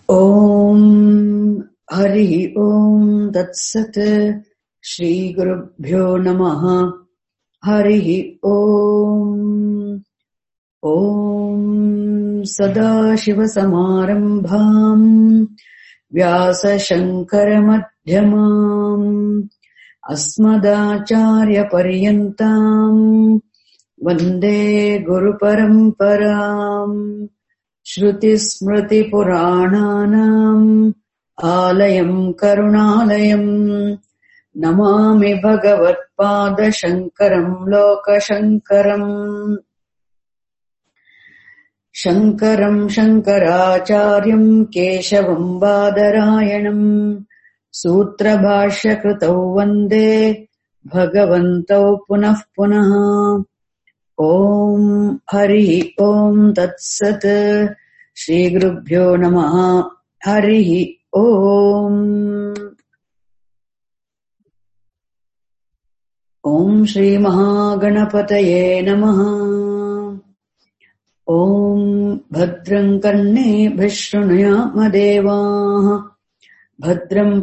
Om Hari Om Tat Sat Shri Gurubhyo Namaha Hari Om Om Sadashiva Samarambham Vyasa Shankara Madhyamam Asmadacharya Paryantam Vande Guru Paramparam Shruti Smriti Purananam Alayam Karunalayam Namami Bhagavat Pada Shankaram Loka Shankaram Shankaram Shankaracharyam Keshavam Badarayanam Sutra Bhashya Kritau Vande Bhagavantau Punah Punah Om Hari Om Tat Sat Shri Gurubhyo Namaha Hari Om Om Shri Mahaganapataye Namaha Om Bhadram Karne Bhishrunuyama Devaha Bhadram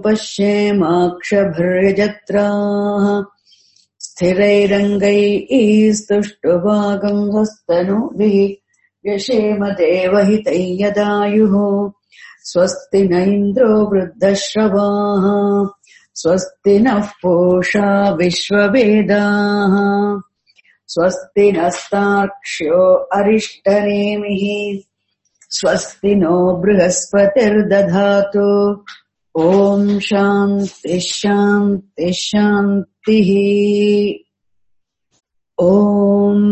Pashyemakshabharyajatraha Sthirairangai Stushtabhagam Hastanubhi Yashema Devahitai Yadayuho Swasti na Indro Vruddhashrabaha Swasti na Posha Vishwavedaha Swasti nastakshyo Arishtanemihi Swasti no Brihaspati'r Dadhatu Om Shanti Shanti Shanti Om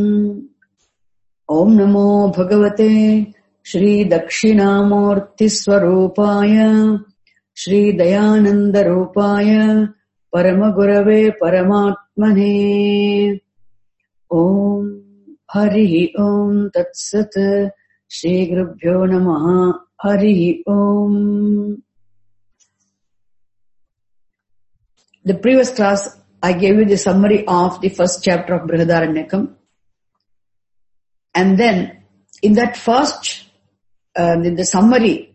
Namo Bhagavate Shri Dakshinamurti Swarupaya Shri Dayananda Rupaya Paramagurave Paramatmane Om Hari Om Tat Sat Shri Gurubhyo Namaha Hari Om. The previous class, I gave you the summary of the first chapter of Brihadaranyakam. And then, in that first, in the summary,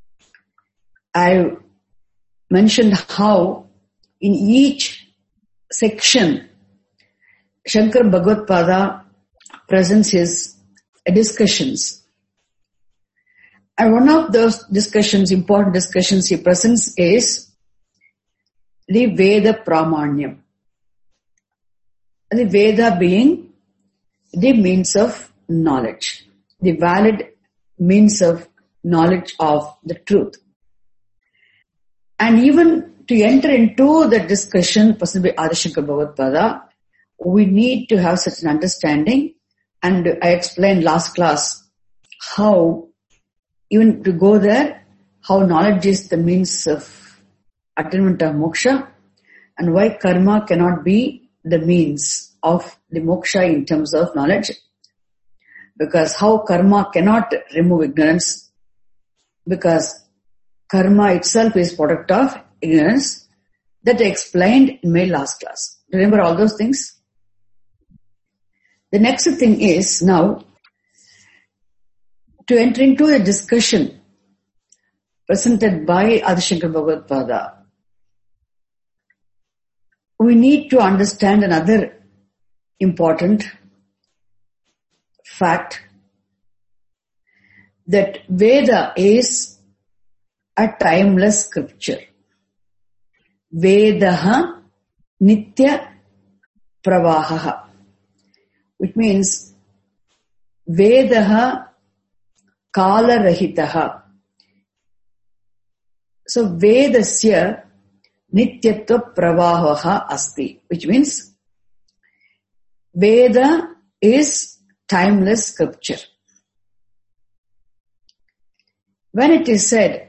I mentioned how in each section, Shankar Bhagavad-pada presents his discussions. And one of those discussions, important discussions he presents is the Veda Pramanyam. The Veda being the means of knowledge, the valid means of knowledge of the truth. And even to enter into the discussion presented by Adi Shankara Bhagavad-pada, we need to have such an understanding. And I explained last class how, even to go there, how knowledge is the means of attainment of moksha, and why karma cannot be the means of the moksha in terms of knowledge. Because how karma cannot remove ignorance, because karma itself is product of ignorance. That I explained in my last class. Remember all those things? The next thing is now to enter into a discussion presented by Adi Shankara Bhagavad-pada. We need to understand another important fact, that Veda is a timeless scripture. Vedaha nitya pravahaha, which means Vedaha kala rahitaha. So Vedasya nityatva pravahaha asti, which means Veda is timeless scripture. When it is said,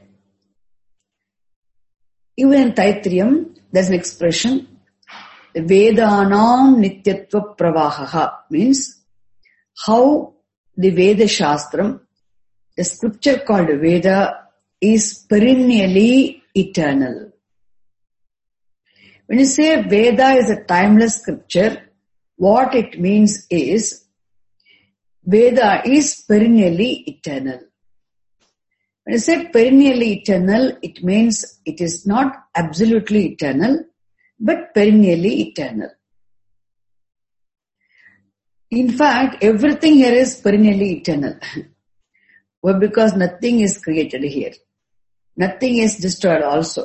even in Taittiriya, there's an expression, Vedanam nityatva pravahaha, means how the Veda Shastram, the scripture called Veda, is perennially eternal. When you say Veda is a timeless scripture, what it means is Veda is perennially eternal. When I said perennially eternal, it means it is not absolutely eternal, but perennially eternal. In fact, everything here is perennially eternal. Well, because nothing is created here. Nothing is destroyed also.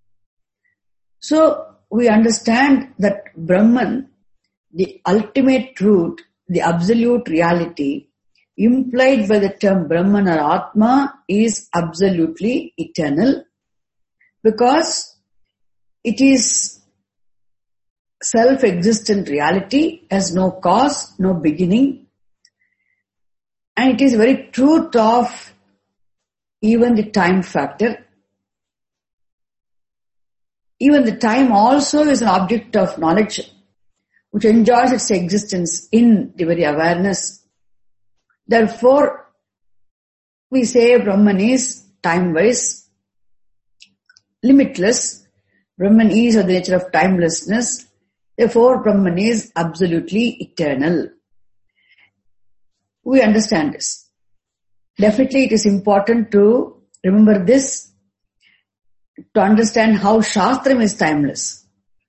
So, we understand that Brahman, the ultimate truth, the absolute reality, implied by the term Brahman or Atma, is absolutely eternal, because it is self-existent reality, has no cause, no beginning, and it is very truth of even the time factor. Even the time also is an object of knowledge, which enjoys its existence in the very awareness. Therefore, we say Brahman is time-wise, limitless. Brahman is of the nature of timelessness. Therefore, Brahman is absolutely eternal. We understand this. Definitely it is important to remember this, to understand how Shastram is timeless.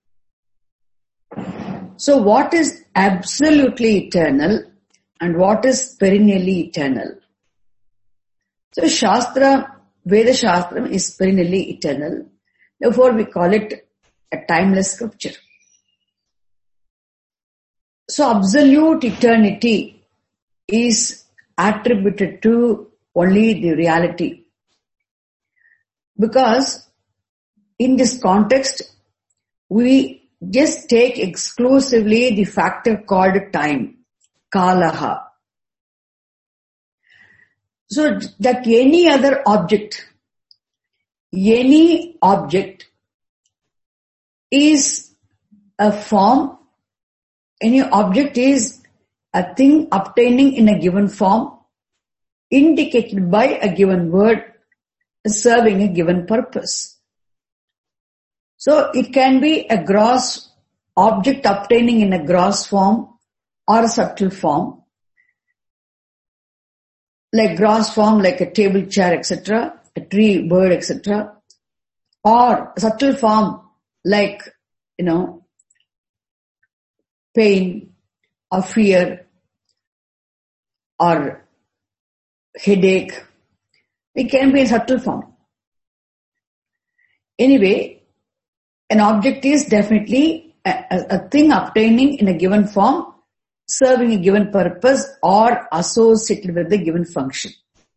So what is absolutely eternal and what is perennially eternal? So Veda Shastram is perennially eternal. Therefore we call it a timeless scripture. So absolute eternity is attributed to only the reality. Because in this context, we just take exclusively the factor called time, kalaha. So that any object is a form, any object is a thing obtaining in a given form, indicated by a given word, serving a given purpose. So it can be a gross object obtaining in a gross form or a subtle form, like gross form like a table, chair, etc., a tree, bird, etc., or subtle form like, pain or fear or headache. It can be in subtle form. Anyway, an object is definitely a thing obtaining in a given form, serving a given purpose or associated with a given function.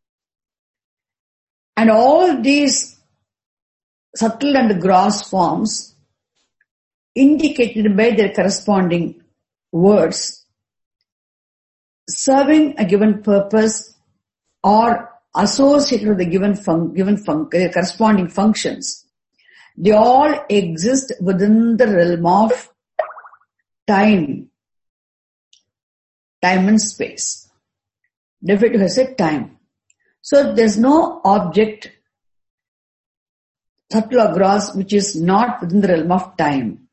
And all these subtle and gross forms, indicated by their corresponding words, serving a given purpose or associated with the given corresponding functions, they all exist within the realm of time and space. Definitely has said time. So there's no object, subtle or gross, which is not within the realm of time,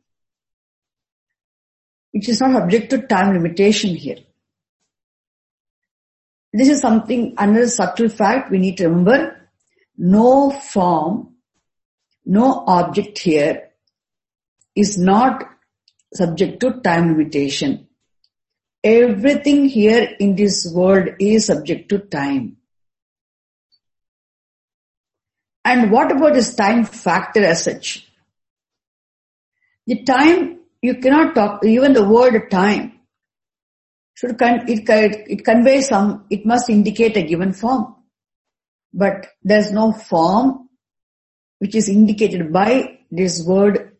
which is not subject to time limitation here. This is something, another subtle fact we need to remember. No form, no object here is not subject to time limitation. Everything here in this world is subject to time. And what about this time factor as such? The time, you cannot talk, even the word time, it conveys some, it must indicate a given form. But there's no form which is indicated by this word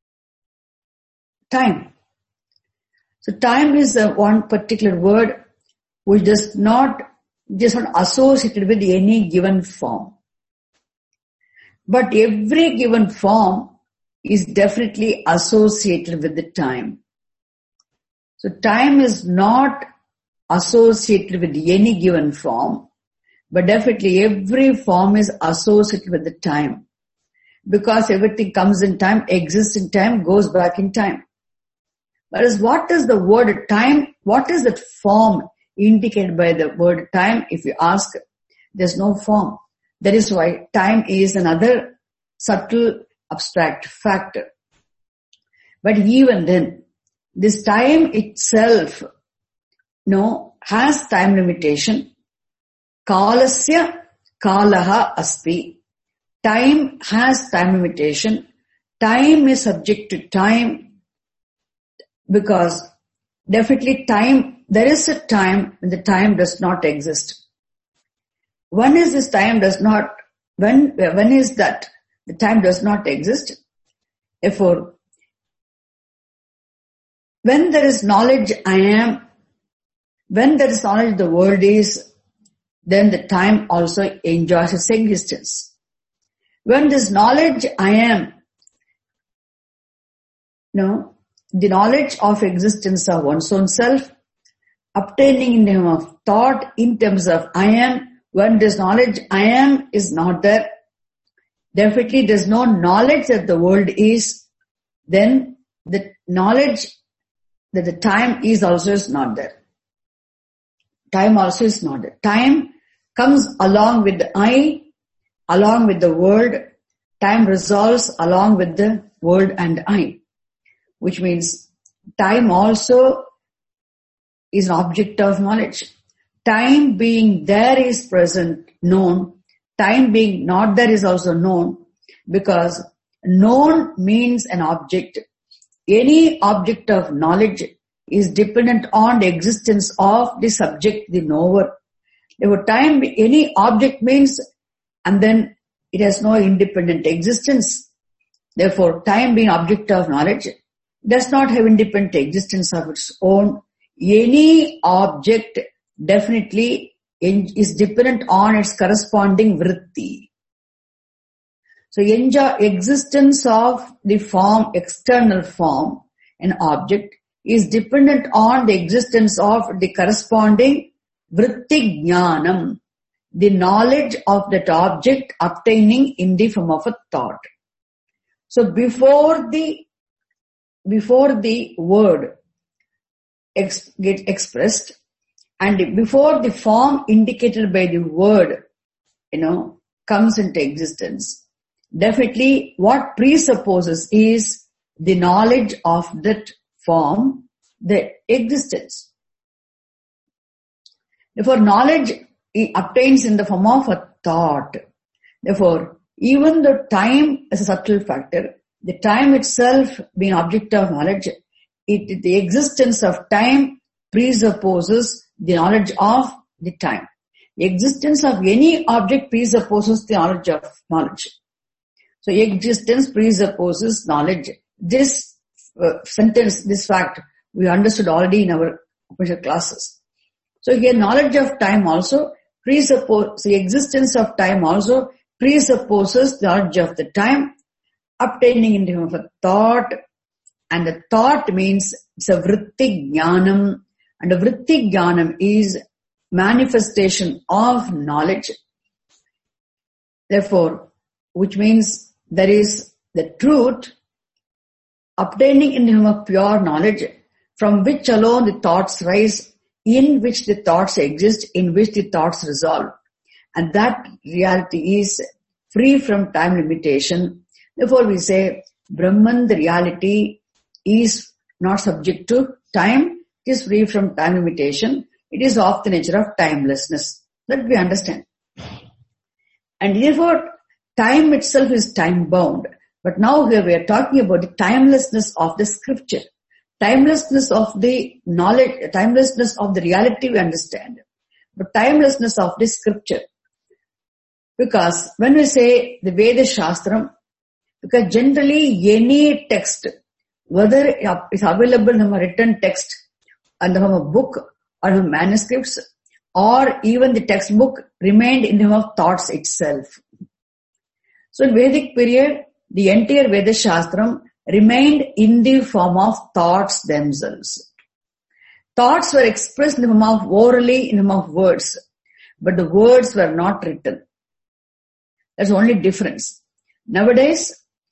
time. So time is one particular word which is not associated with any given form. But every given form is definitely associated with the time. So time is not associated with any given form, but definitely every form is associated with the time. Because everything comes in time, exists in time, goes back in time. Whereas what is the word time? What is that form indicated by the word time? If you ask, there's no form. That is why time is another subtle abstract factor. But even then, this time itself, has time limitation. Kalasya kalaha asti. Time has time limitation. Time is subject to time because definitely time, there is a time when the time does not exist. When is this time does not, when is that the time does not exist? Therefore, when there is knowledge I am, when there is knowledge the world is, then the time also enjoys its existence. When this knowledge I am, the knowledge of existence of one's own self, obtaining in terms of thought, in terms of I am, when this knowledge I am is not there, definitely there's no knowledge that the world is, then the knowledge that the time is also is not there. Time also is not there. Time comes along with the I, along with the world. Time resolves along with the world and I, which means time also is an object of knowledge. Time being there is present, known. Time being not there is also known, because known means an object. Any object of knowledge is dependent on the existence of the subject, the knower. Therefore, time, any object means, and then it has no independent existence. Therefore, time being object of knowledge does not have independent existence of its own. Any object definitely is dependent on its corresponding vritti. So, existence of the form, external form, an object, is dependent on the existence of the corresponding vritti jnanam, the knowledge of that object obtaining in the form of a thought. So before the word gets expressed, and before the form indicated by the word, comes into existence, definitely what presupposes is the knowledge of that form, the existence. Therefore, knowledge obtains in the form of a thought. Therefore, even though time is a subtle factor, the time itself being object of knowledge, the existence of time presupposes the knowledge of the time. The existence of any object presupposes the knowledge of knowledge. So existence presupposes knowledge. This sentence, this fact, we understood already in our classes. So here knowledge of time also presupposes, the existence of time also presupposes knowledge of the time, obtaining in terms of a thought, and the thought means it's a vritti jnanam, and a vritti jnanam is manifestation of knowledge. Therefore, which means there is the truth obtaining in terms of pure knowledge, from which alone the thoughts rise, in which the thoughts exist, in which the thoughts resolve. And that reality is free from time limitation. Therefore we say, Brahman, the reality, is not subject to time. It is free from time limitation. It is of the nature of timelessness. That we understand. And therefore, time itself is time bound. But now here we are talking about the timelessness of the scripture. Timelessness of the knowledge, timelessness of the reality we understand. But timelessness of the scripture. Because when we say the Veda Shastram, because generally any text, whether it's available in a written text, and a book or manuscripts, or even the textbook, remained in terms of thoughts itself. So in Vedic period, the entire Veda Shastram remained in the form of thoughts themselves. Thoughts were expressed in the form of orally, in the form of words, but the words were not written. That's the only difference. Nowadays,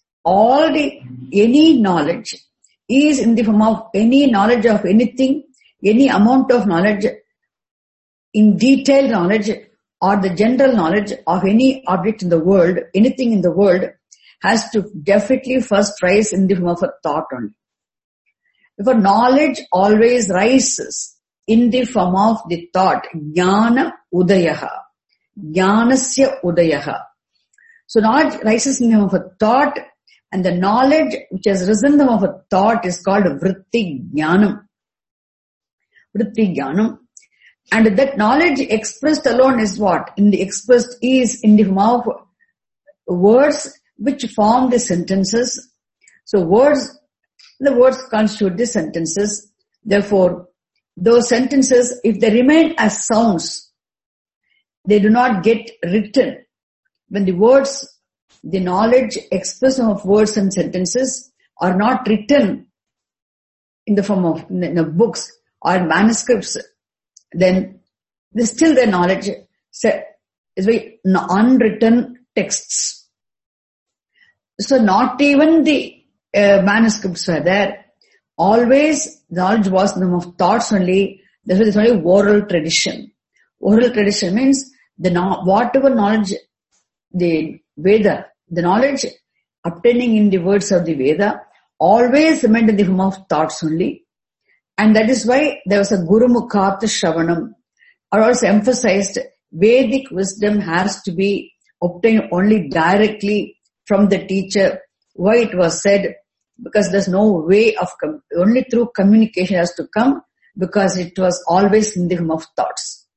any knowledge is in the form of any knowledge of anything, any amount of knowledge, in detailed knowledge, or the general knowledge of any object in the world, anything in the world, has to definitely first rise in the form of a thought only. Therefore, knowledge always rises in the form of the thought. Jnana udayaha. Jnanasya udayaha. So knowledge rises in the form of a thought, and the knowledge which has risen in the form of a thought is called vritti jnanam. Vritti jnanam. And that knowledge expressed alone is what? Expressed is in the form of words which form the sentences. So the words constitute the sentences. Therefore, those sentences, if they remain as sounds, they do not get written. When the knowledge expressed of words and sentences are not written in the form of books or manuscripts, then still their knowledge is very unwritten texts. So not even the manuscripts were there. Always knowledge was in the form of thoughts only. Therefore, there's only oral tradition. Oral tradition means whatever knowledge the Veda, the knowledge obtaining in the words of the Veda, always remained in the form of thoughts only. And that is why there was a Guru Mukhat Shravanam, or also emphasized Vedic wisdom has to be obtained only directly from the teacher. Why it was said? Because there's no way of, only through communication has to come, because it was always in the form of thoughts.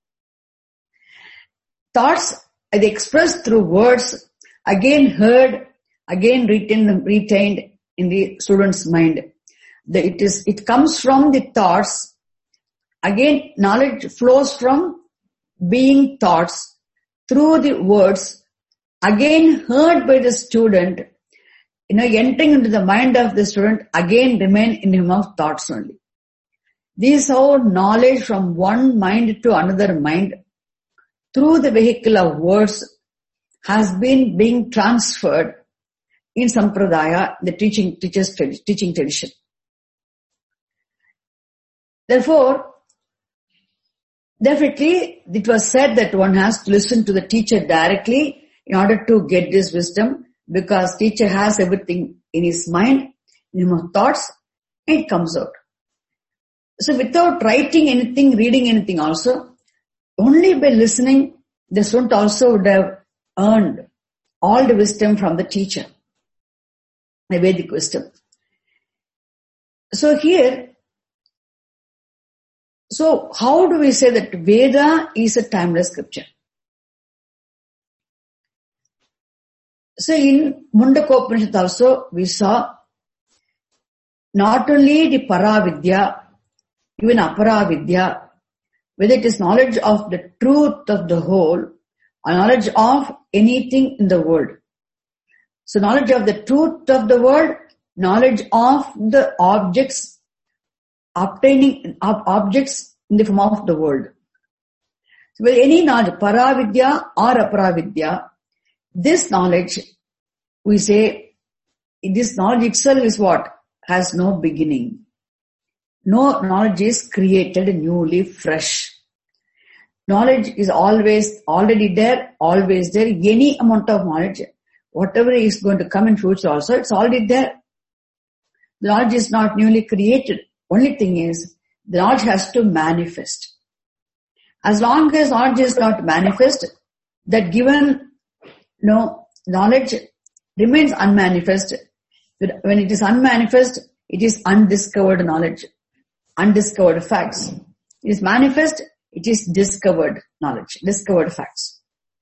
Thoughts are expressed through words, again heard, again retained in the student's mind. It comes from the thoughts. Again, knowledge flows from being thoughts through the words, again heard by the student, entering into the mind of the student, again remain in the form of thoughts only. These are knowledge from one mind to another mind through the vehicle of words has been being transferred in Sampradaya, the teaching tradition. Therefore, definitely it was said that one has to listen to the teacher directly in order to get this wisdom, because teacher has everything in his mind, in his thoughts, and it comes out. So without writing anything, reading anything also, only by listening, the student also would have earned all the wisdom from the teacher, the Vedic wisdom. So how do we say that Veda is a timeless scripture? So in Mundaka Upanishad also we saw not only the Paravidya, even Aparavidya, whether it is knowledge of the truth of the whole or knowledge of anything in the world. So knowledge of the truth of the world, knowledge of the objects, obtaining objects in the form of the world. So with any knowledge, Paravidya or Aparavidya, this knowledge, we say, this knowledge itself is what? Has no beginning. No knowledge is created newly, fresh. Knowledge is always already there, always there. Any amount of knowledge, whatever is going to come in future also, it's already there. The knowledge is not newly created. Only thing is, the knowledge has to manifest. As long as knowledge is not manifest, that given knowledge remains unmanifest. When it is unmanifest, it is undiscovered knowledge, undiscovered facts. It is manifest, it is discovered knowledge, discovered facts.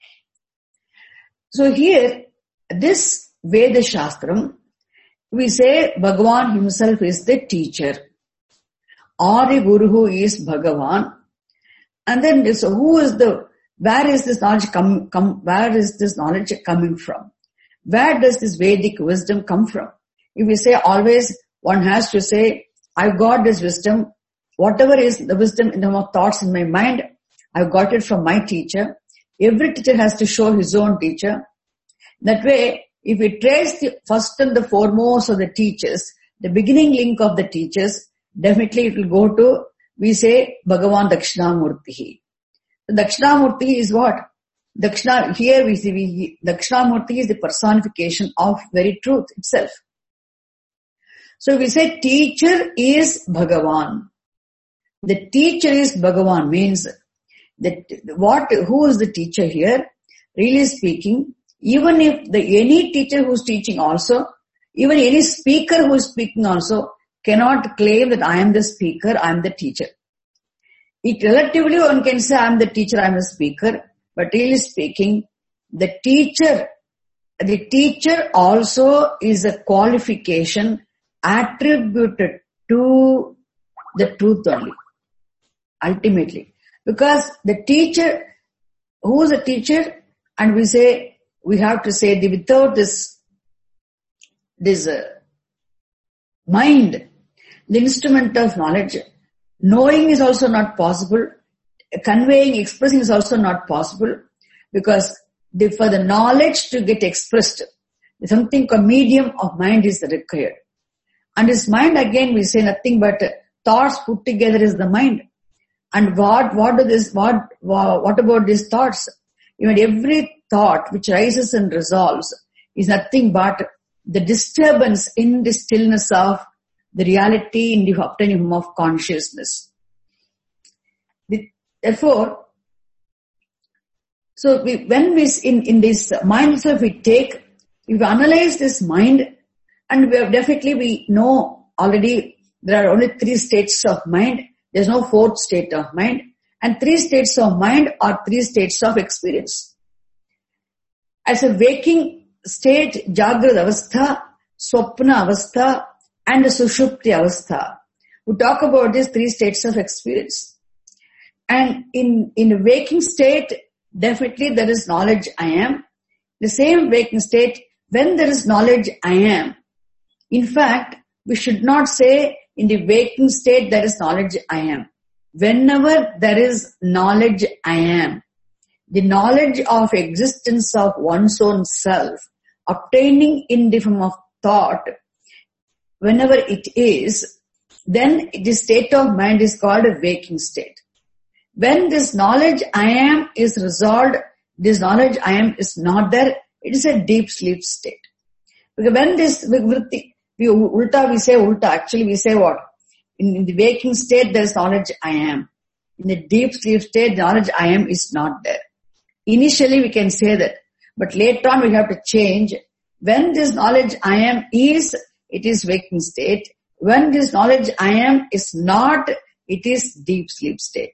So here, this Veda Shastram, we say Bhagavan himself is the teacher. Adi Guru is Bhagavan. And then where is this knowledge where is this knowledge coming from? Where does this Vedic wisdom come from? If we say always, one has to say, I've got this wisdom. Whatever is the wisdom in the thoughts in my mind, I've got it from my teacher. Every teacher has to show his own teacher. That way, if we trace the first and the foremost of the teachers, the beginning link of the teachers, definitely it will go to, we say, Bhagavan Dakshinamurti. The Dakshinamurti is what? Here we see Dakshinamurti is the personification of very truth itself. So we say teacher is Bhagavan. The teacher is Bhagavan means that who is the teacher here? Really speaking, even if any teacher who is teaching also, even any speaker who is speaking also cannot claim that I am the speaker, I am the teacher. It relatively one can say I am the teacher, I am the speaker, but really speaking, the teacher also is a qualification attributed to the truth only, ultimately. Because the teacher, who is a teacher? And we have to say that without this mind, the instrument of knowledge, knowing is also not possible, conveying, expressing is also not possible, because for the knowledge to get expressed, something called medium of mind is required. And this mind, again, we say nothing but thoughts put together is the mind. And what about these thoughts? Even every thought which rises and resolves is nothing but the disturbance in the stillness of the reality in the obtaining form of consciousness. Therefore, so in this mind itself if we analyze this mind, and we know already there are only 3 states of mind. There is no 4th state of mind. And 3 states of mind are 3 states of experience. As a waking state, Jagrata Avastha, Swapna Avastha, and Sushupti Avastha. We talk about these 3 states of experience. And in a waking state, definitely there is knowledge I am. The same waking state, when there is knowledge I am. In fact, we should not say in the waking state there is knowledge I am. Whenever there is knowledge I am, the knowledge of existence of one's own self, obtaining in the form of thought, whenever it is, then this state of mind is called a waking state. When this knowledge I am is resolved, this knowledge I am is not there, it is a deep sleep state. Because when this vritti, we say ulta, actually we say what? In the waking state there is knowledge I am. In the deep sleep state, knowledge I am is not there. Initially we can say that, but later on we have to change. When this knowledge I am is, it is waking state. When this knowledge I am is not, it is deep sleep state.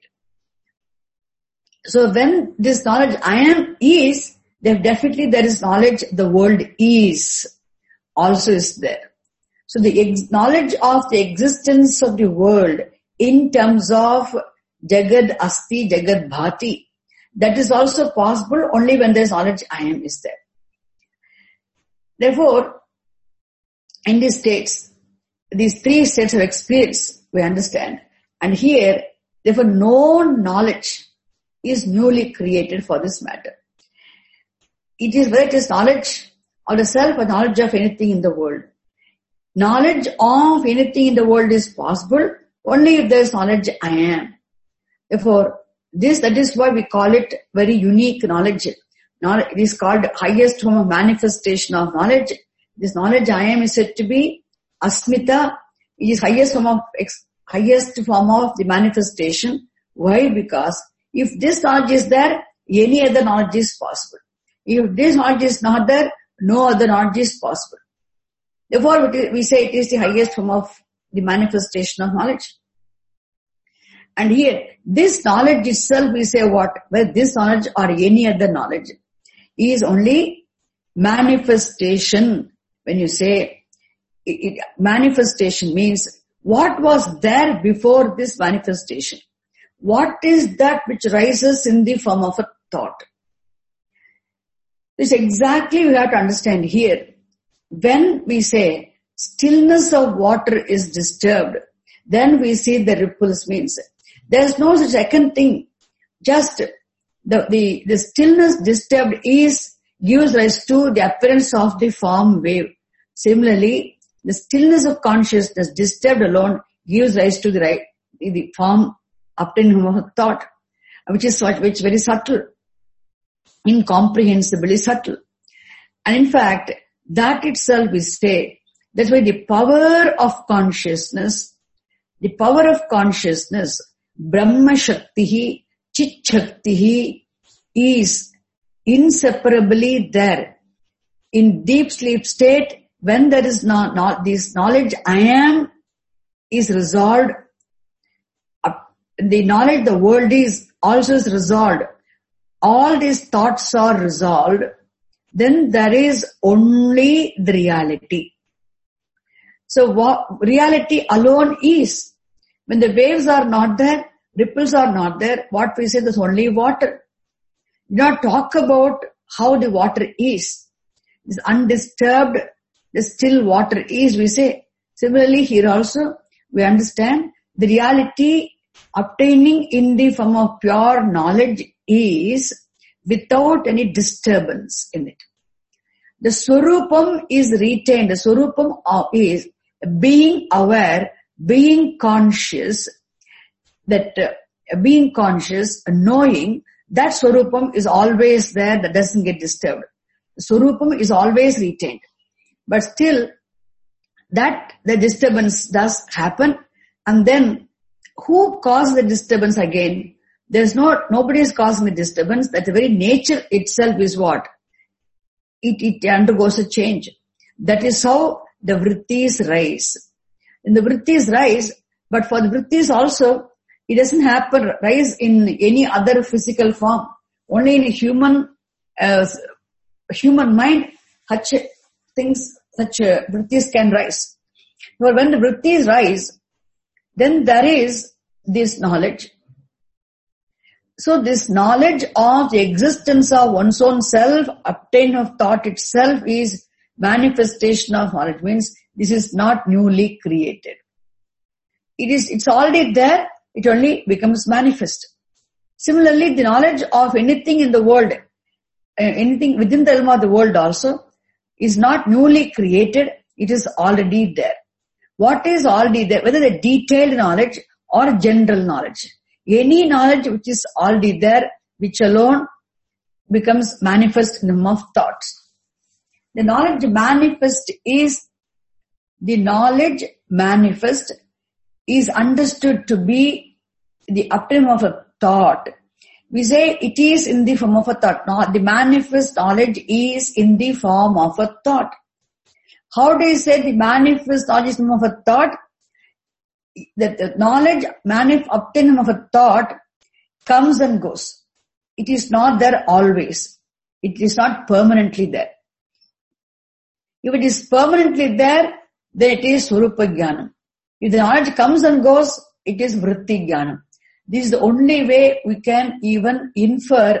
So when this knowledge I am is, then definitely there is knowledge the world is, also is there. So the knowledge of the existence of the world in terms of Jagad Asti, Jagad Bhati, that is also possible only when there is knowledge I am is there. Therefore, in these states, these 3 states of experience, we understand. And here, therefore, no knowledge is newly created for this matter. It is whether it is knowledge or the self or knowledge of anything in the world. Knowledge of anything in the world is possible only if there is knowledge I am. Therefore, that is why we call it very unique knowledge. It is called highest form of manifestation of knowledge. This knowledge I am is said to be Asmita. It is highest form of the manifestation. Why? Because if this knowledge is there, any other knowledge is possible. If this knowledge is not there, no other knowledge is possible. Therefore, we say it is the highest form of the manifestation of knowledge. And here, this knowledge itself, we say what? Well, this knowledge or any other knowledge is only manifestation. When you say manifestation means what was there before this manifestation? What is that which rises in the form of a thought? This exactly we have to understand here. When we say stillness of water is disturbed, then we see the ripples means. There is no such second thing. Just the stillness disturbed gives rise to the appearance of the form wave. Similarly, the stillness of consciousness disturbed alone gives rise to the form obtained from a thought, which is very subtle. incomprehensibly subtle. And in fact, that itself we say, that's why the power of consciousness, Brahma Shaktihi, Chit Shaktihi is inseparably there. In deep sleep state, when there is not this knowledge, I am, is resolved. The knowledge, the world is also is resolved. All these thoughts are resolved. Then there is only the reality. So what reality alone is, when the waves are not there, ripples are not there, what we say, there's only water. Do not talk about how the water is. It's undisturbed, the still water is, we say. Similarly, here also, we understand the reality obtaining in the form of pure knowledge is without any disturbance in it. The Swarupam is retained. The Swarupam is being aware, being conscious, that being conscious, knowing that Swarupam is always there, that doesn't get disturbed. The Swarupam is always retained. But still, that the disturbance does happen, and then who caused the disturbance again? Nobody is causing the disturbance. That the very nature itself is what? It undergoes a change. That is how the vrittis rise. And the vrittis rise, but for the vrittis also, it doesn't rise in any other physical form. Only in a human mind, such vrittis can rise. But when the vrittis rise, then there is this knowledge. So this knowledge of the existence of one's own self, obtained of thought itself, is manifestation of knowledge. Means this is not newly created. It's already there, it only becomes manifest. Similarly, the knowledge of anything in the world, anything within the realm of the world also, is not newly created, it is already there. What is already there, whether the detailed knowledge or general knowledge, any knowledge which is already there, which alone becomes manifest in the form of thoughts. The knowledge manifest is understood to be the uptime of a thought. We say it is in the form of a thought. The manifest knowledge is in the form of a thought. How do you say the manifest knowledge is in the form of a thought? That the knowledge obtained of a thought comes and goes. It is not there always. It is not permanently there. If it is permanently there, then it is Swarupa Jnanam. If the knowledge comes and goes, it is Vritti Jnanam. This is the only way we can even infer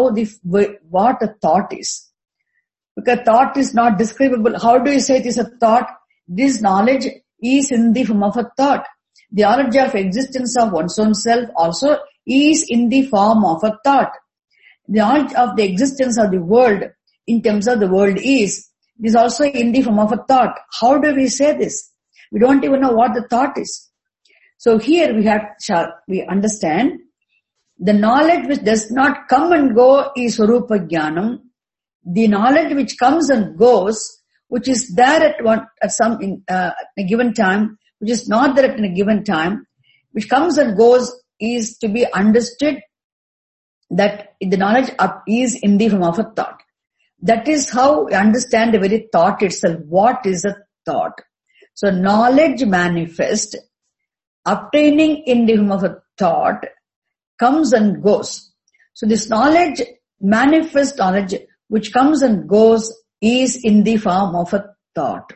what a thought is. Because thought is not describable. How do you say it is a thought? This knowledge is in the form of a thought. The knowledge of existence of one's own self also is in the form of a thought. The knowledge of the existence of the world in terms of the world is also in the form of a thought. How do we say this? We don't even know what the thought is. So here we understand the knowledge which does not come and go is Swarupa Jnanam. The knowledge which comes and goes, which is there in a given time, which is not there at a given time, which comes and goes, is to be understood that the knowledge is in the form of a thought. That is how we understand the very thought itself. What is a thought? So knowledge manifest, obtaining in the form of a thought, comes and goes. So this knowledge, manifest knowledge, which comes and goes, is in the form of a thought.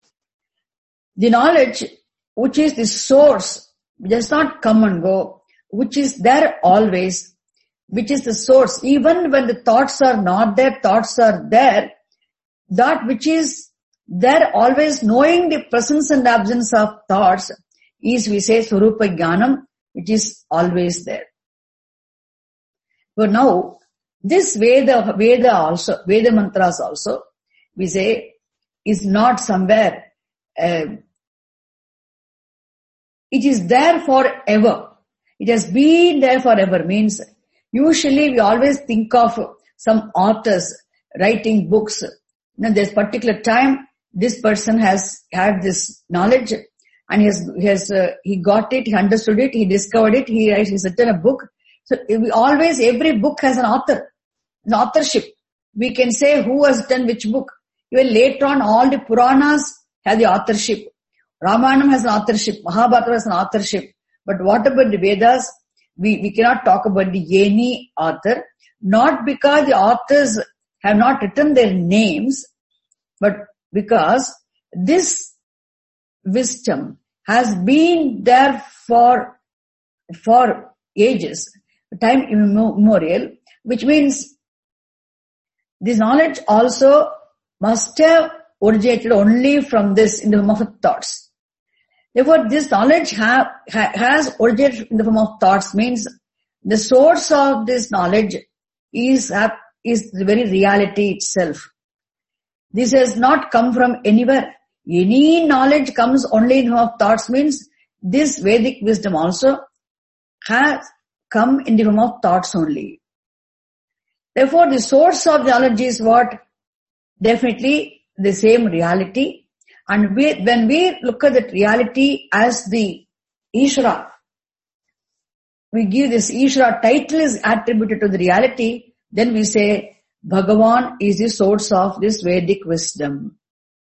The knowledge, which is the source, does not come and go, which is there always, which is the source. Even when the thoughts are not there, thoughts are there. That which is there always, knowing the presence and absence of thoughts, is, we say, Swarupa Jnanam, which is always there. But now, this Veda mantras also, we say, is not somewhere, it is there forever. It has been there forever, means usually we always think of some authors writing books. There's particular time this person has had this knowledge and he got it, he understood it, he discovered it, he's written a book. So every book has an author, an authorship. We can say who has written which book. Even later on, all the Puranas have the authorship. Ramayana has an authorship, Mahabharata has an authorship. But what about the Vedas? We cannot talk about any author, not because the authors have not written their names, but because this wisdom has been there for ages, time immemorial, which means this knowledge also must have originated only from this in the form of thoughts. Therefore, this knowledge has originated in the form of thoughts, means the source of this knowledge is the very reality itself. This has not come from anywhere. Any knowledge comes only in the form of thoughts, means this Vedic wisdom also has come in the form of thoughts only. Therefore, the source of knowledge is what? Definitely the same reality. And when we look at that reality as the Ishvara, we give this Ishvara title is attributed to the reality, then we say Bhagavan is the source of this Vedic wisdom.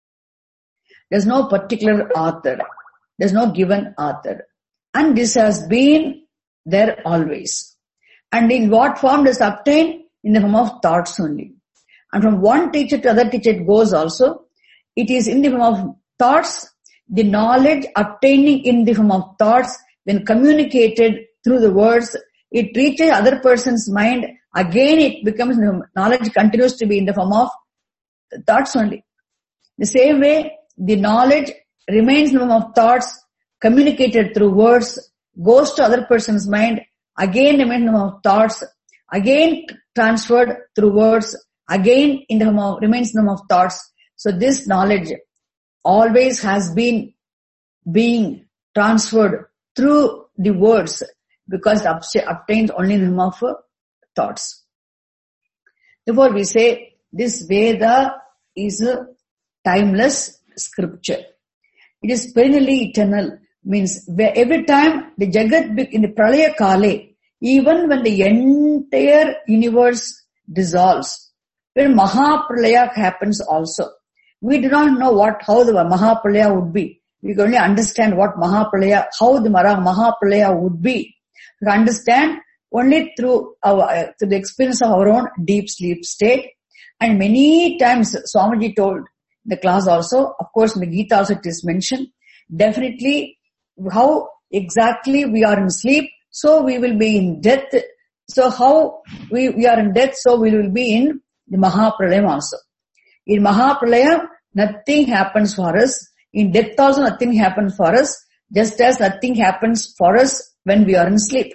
There's no particular author. There's no given author. And this has been there always. And in what form does it obtain? In the form of thoughts only. And from one teacher to other teacher it goes also. It is in the form of thoughts, the knowledge obtaining in the form of thoughts, when communicated through the words, it reaches other person's mind. Again, it becomes, knowledge continues to be in the form of thoughts only. The same way, the knowledge remains in the form of thoughts, communicated through words, goes to other person's mind, again remains in the form of thoughts, again transferred through words, again in the form of, remains in the form of thoughts. So this knowledge always has been being transferred through the words because it obtains only in the form of thoughts. Therefore we say this Veda is a timeless scripture. It is perennially eternal, means where every time the Jagat in the Pralaya Kale, even when the entire universe dissolves, when Mahapralaya happens also, we do not know how the Mahapralaya would be. We can only understand what Mahapralaya, how the Mahapralaya would be. We can understand only through the experience of our own deep sleep state. And many times Swamiji told the class also, of course in the Gita also it is mentioned, definitely how exactly we are in sleep, so we will be in death. So how we are in death, so we will be in the Mahapralaya also. In Mahapralaya, nothing happens for us. In death also nothing happens for us, just as nothing happens for us when we are in sleep.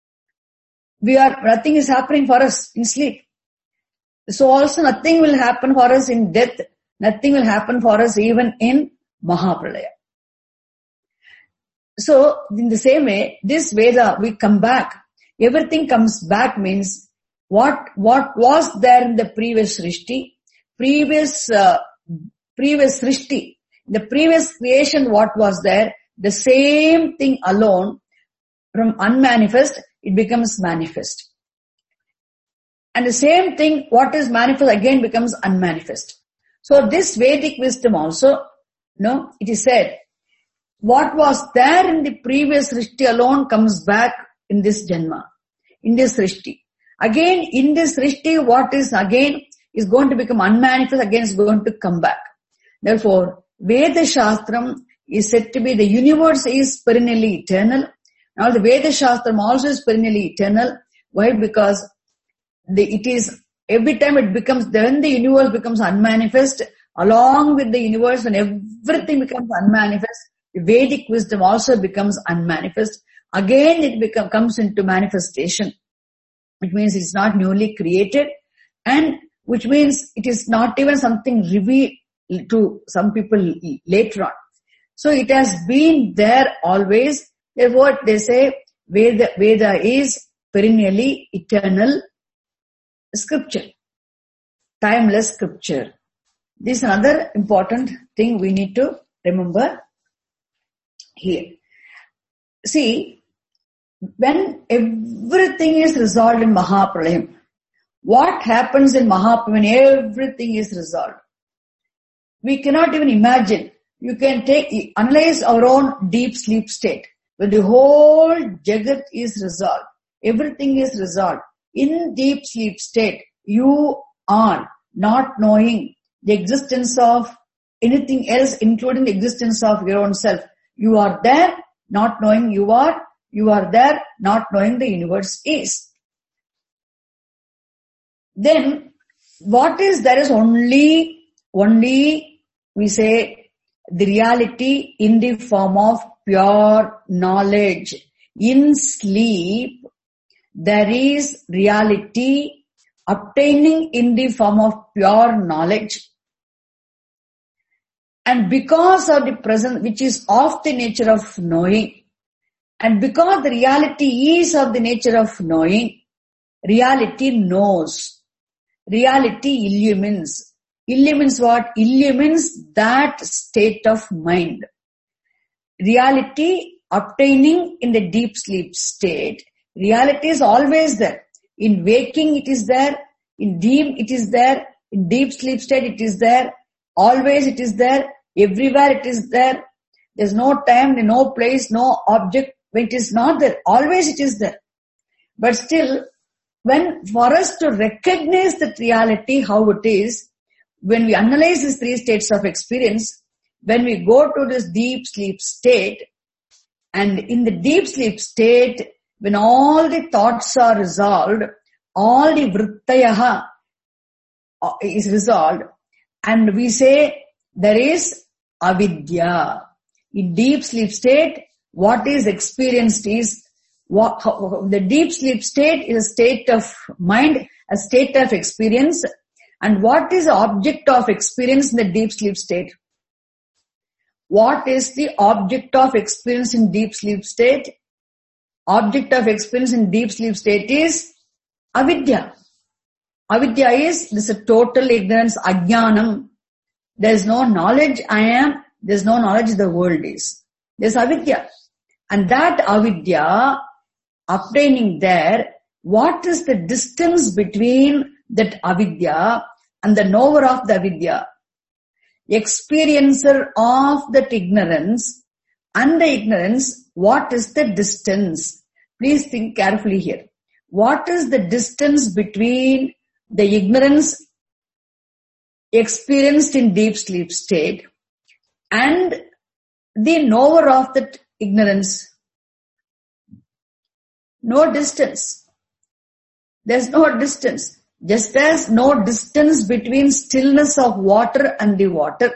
Nothing is happening for us in sleep. So also nothing will happen for us in death. Nothing will happen for us even in Mahapralaya. So in the same way, this Veda, we come back. Everything comes back means what was there in the previous Srishti, previous Srishti, the previous creation, what was there, the same thing alone from unmanifest, it becomes manifest. And the same thing, what is manifest again becomes unmanifest. So this Vedic wisdom also, it is said, what was there in the previous Srishti alone comes back in this Janma, in this Srishti. Again, in this Srishti, what is again is going to become unmanifest, again is going to come back. Therefore, Veda Shastram is said to be the universe is perennially eternal. Now the Veda Shastram also is perennially eternal. Why? Because it is every time it becomes, then the universe becomes unmanifest, along with the universe when everything becomes unmanifest, the Vedic wisdom also becomes unmanifest. Again it comes into manifestation. Which means it's not newly created, and which means it is not even something revealed to some people later on. So it has been there always. Therefore they say Veda is perennially eternal scripture. timeless scripture. This is another important thing we need to remember here. See, when everything is resolved in Mahapralayam, what happens in Mahapralayam when everything is resolved? We cannot even imagine. You can analyze our own deep sleep state. When the whole Jagat is resolved, everything is resolved. In deep sleep state, you are not knowing the existence of anything else, including the existence of your own self. You are there, not knowing you are. You are there, not knowing the universe is. Then, what is there is only we say the reality in the form of pure knowledge. In sleep, there is reality obtaining in the form of pure knowledge. And because of the present, which is of the nature of knowing, and because the reality is of the nature of knowing, reality knows. Reality illumines. Illumines what? Illumines that state of mind. Reality obtaining in the deep sleep state. Reality is always there. In waking it is there. In dream it is there. In deep sleep state it is there. Always it is there. Everywhere it is there. There's no time, no place, no object when it is not there. Always it is there. But still, when for us to recognize that reality, how it is, when we analyze these three states of experience, when we go to this deep sleep state, and in the deep sleep state, when all the thoughts are resolved, all the vrittayaha is resolved, and we say there is avidya. In deep sleep state, what is experienced is, the deep sleep state is a state of mind, a state of experience. And what is the object of experience in the deep sleep state? What is the object of experience in deep sleep state? Object of experience in deep sleep state is avidya. Avidya is, this is a total ignorance, ajnanam. There is no knowledge I am, there is no knowledge the world is. There is avidya. And that avidya, obtaining there, what is the distance between that avidya and the knower of the avidya? Experiencer of that ignorance and the ignorance, what is the distance? Please think carefully here. What is the distance between the ignorance experienced in deep sleep state and the knower of that ignorance? No distance. There's no distance. Just as no distance between stillness of water and the water.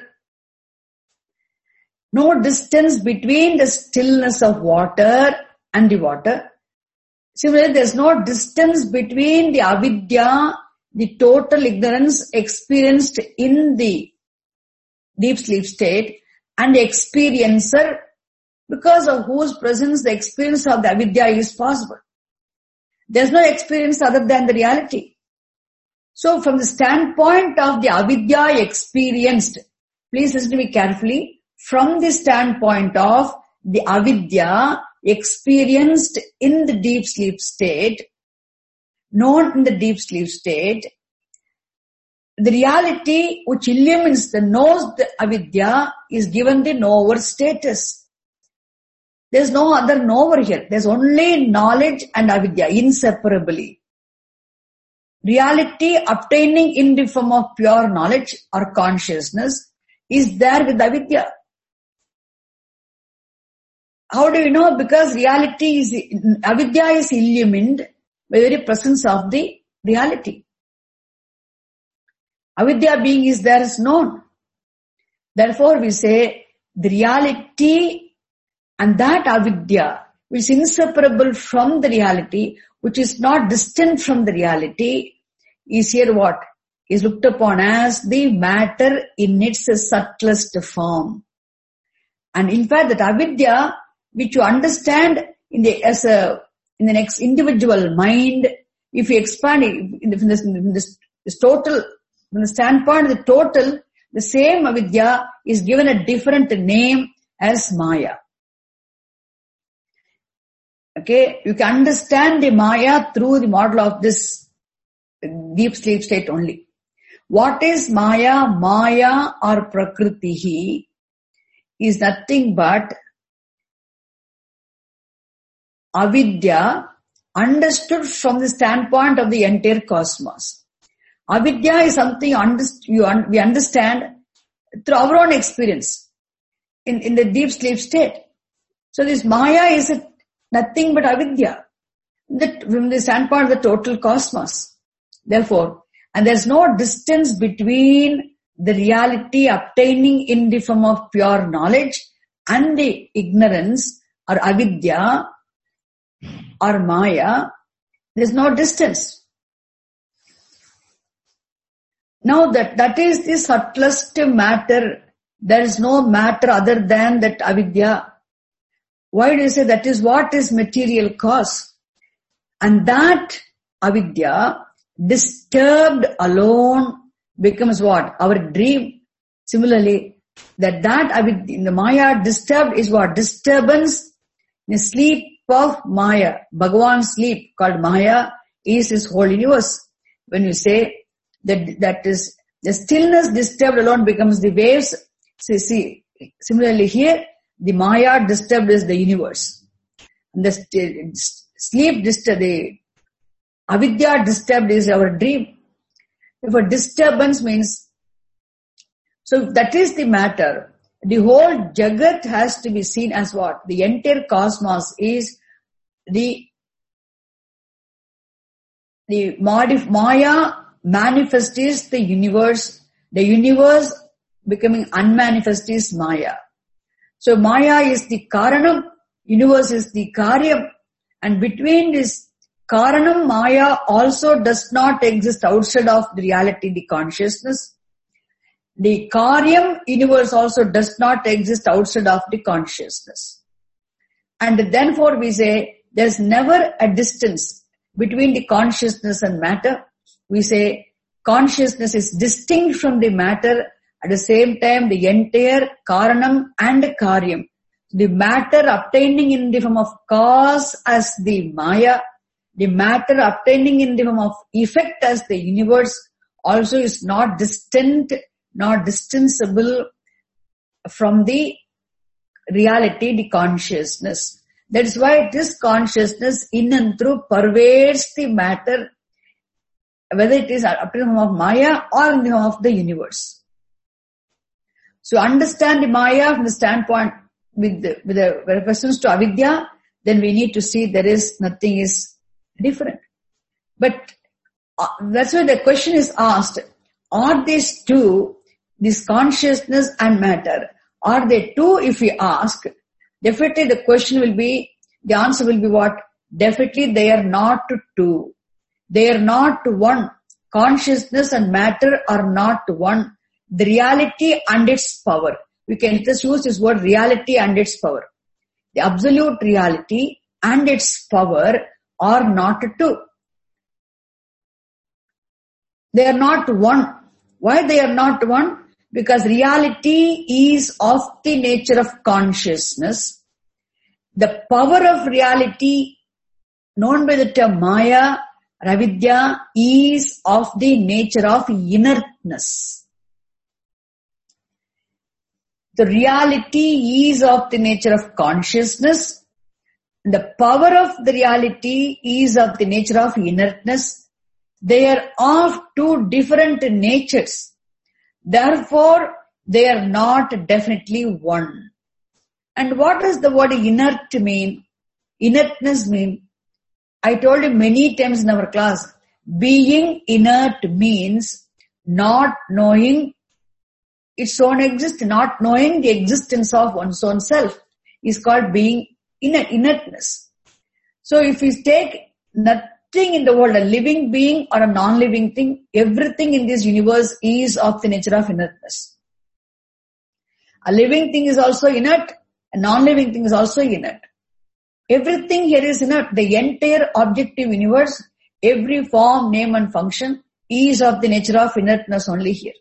No distance between the stillness of water and the water. Similarly, there's no distance between the avidya, the total ignorance experienced in the deep sleep state, and the experiencer, because of whose presence the experience of the avidya is possible. There's no experience other than the reality. So from the standpoint of the avidya experienced, please listen to me carefully, from the standpoint of the avidya experienced in the deep sleep state, known in the deep sleep state, the reality which illumines the knows the avidya is given the knower status. There's no other knower here. There's only knowledge and avidya, inseparably. Reality obtaining in the form of pure knowledge or consciousness is there with avidya. How do you know? Because reality is, avidya is illumined by the very presence of the reality. Avidya being is there is known. Therefore we say the reality and that avidya which is inseparable from the reality, which is not distant from the reality, is here what? Is looked upon as the matter in its subtlest form. And in fact that avidya which you understand in the next individual mind, if you expand it in this total From the standpoint of the total, the same avidya is given a different name as Maya. Okay, you can understand the Maya through the model of this deep sleep state only. What is Maya? Maya or Prakritihi is nothing but avidya understood from the standpoint of the entire cosmos. Avidya is something we understand through our own experience in the deep sleep state. So this Maya is nothing but avidya from the standpoint of the total cosmos. Therefore, and there's no distance between the reality obtaining in the form of pure knowledge and the ignorance or avidya or Maya. There's no distance. Now that is the subtlest matter. There is no matter other than that avidya. Why do you say that is what is material cause? And that avidya disturbed alone becomes what? Our dream. Similarly, that avidya, the Maya disturbed is what? Disturbance in the sleep of Maya. Bhagavan's sleep called Maya is his whole universe. When you say that is the stillness disturbed alone becomes the waves. See, similarly here, the Maya disturbed is the universe. And the sleep disturbed, the avidya disturbed is our dream. Therefore, disturbance means, so that is the matter. The whole Jagat has to be seen as what? The entire cosmos is the Maya manifest is the universe becoming unmanifest is Maya. So Maya is the Karanam, universe is the Karyam, and between this Karanam, Maya also does not exist outside of the reality, the consciousness. The Karyam, universe also does not exist outside of the consciousness. And therefore we say there's never a distance between the consciousness and matter. We say consciousness is distinct from the matter. At the same time, the entire Karanam and Karyam, the matter obtaining in the form of cause as the Maya, the matter obtaining in the form of effect as the universe also is not distant, not distanceable from the reality, the consciousness. That is why this consciousness in and through pervades the matter, whether it is up to the form of Maya or in the form of the universe. So understand the Maya from the standpoint with the reference to avidya, then we need to see there is nothing is different. But that's why the question is asked, are these two, this consciousness and matter, are they two? If we ask, definitely the answer will be what? Definitely they are not two. They are not one. Consciousness and matter are not one. The reality and its power. We can just use this word reality and its power. The absolute reality and its power are not two. They are not one. Why they are not one? Because reality is of the nature of consciousness. The power of reality known by the term Maya, Avidya, is of the nature of inertness. The reality is of the nature of consciousness. The power of the reality is of the nature of inertness. They are of two different natures. Therefore, they are not definitely one. And what does the word inert mean? Inertness mean? I told you many times in our class, being inert means not knowing its own existence, not knowing the existence of one's own self is called being inertness. So if we take nothing in the world, a living being or a non-living thing, everything in this universe is of the nature of inertness. A living thing is also inert, a non-living thing is also inert. Everything here is inert. The entire objective universe, every form, name and function is of the nature of inertness only here.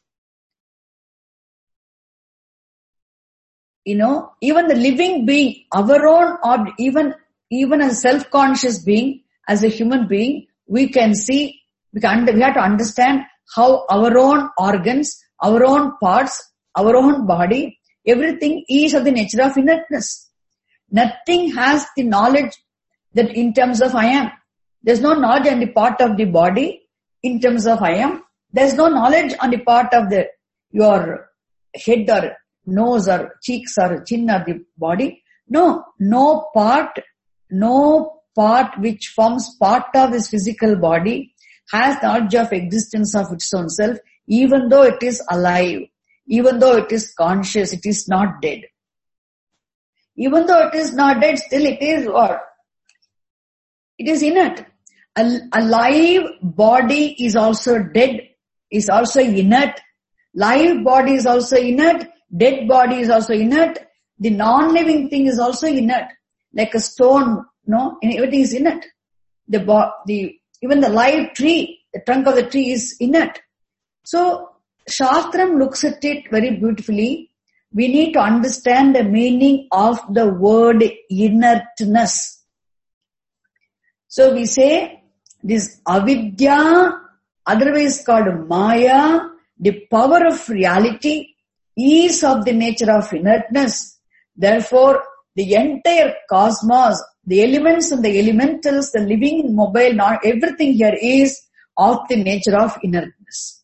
Even the living being, our own, even as a self-conscious being, as a human being, we have to understand how our own organs, our own parts, our own body, everything is of the nature of inertness. Nothing has the knowledge that in terms of I am. There's no knowledge on the part of the body in terms of I am. There's no knowledge on the part of your head or nose or cheeks or chin or the body. No part which forms part of this physical body has knowledge of existence of its own self, even though it is alive, even though it is conscious, it is not dead. Even though it is not dead, still it is what? It is inert. A live body is also dead, is also inert. Live body is also inert. Dead body is also inert. The non-living thing is also inert. Like a stone, everything is inert. Even the live tree, the trunk of the tree is inert. So, Shastram looks at it very beautifully. We need to understand the meaning of the word inertness. So we say this avidya, otherwise called maya, the power of reality, is of the nature of inertness. Therefore, the entire cosmos, the elements and the elementals, the living, mobile, not everything here is of the nature of inertness.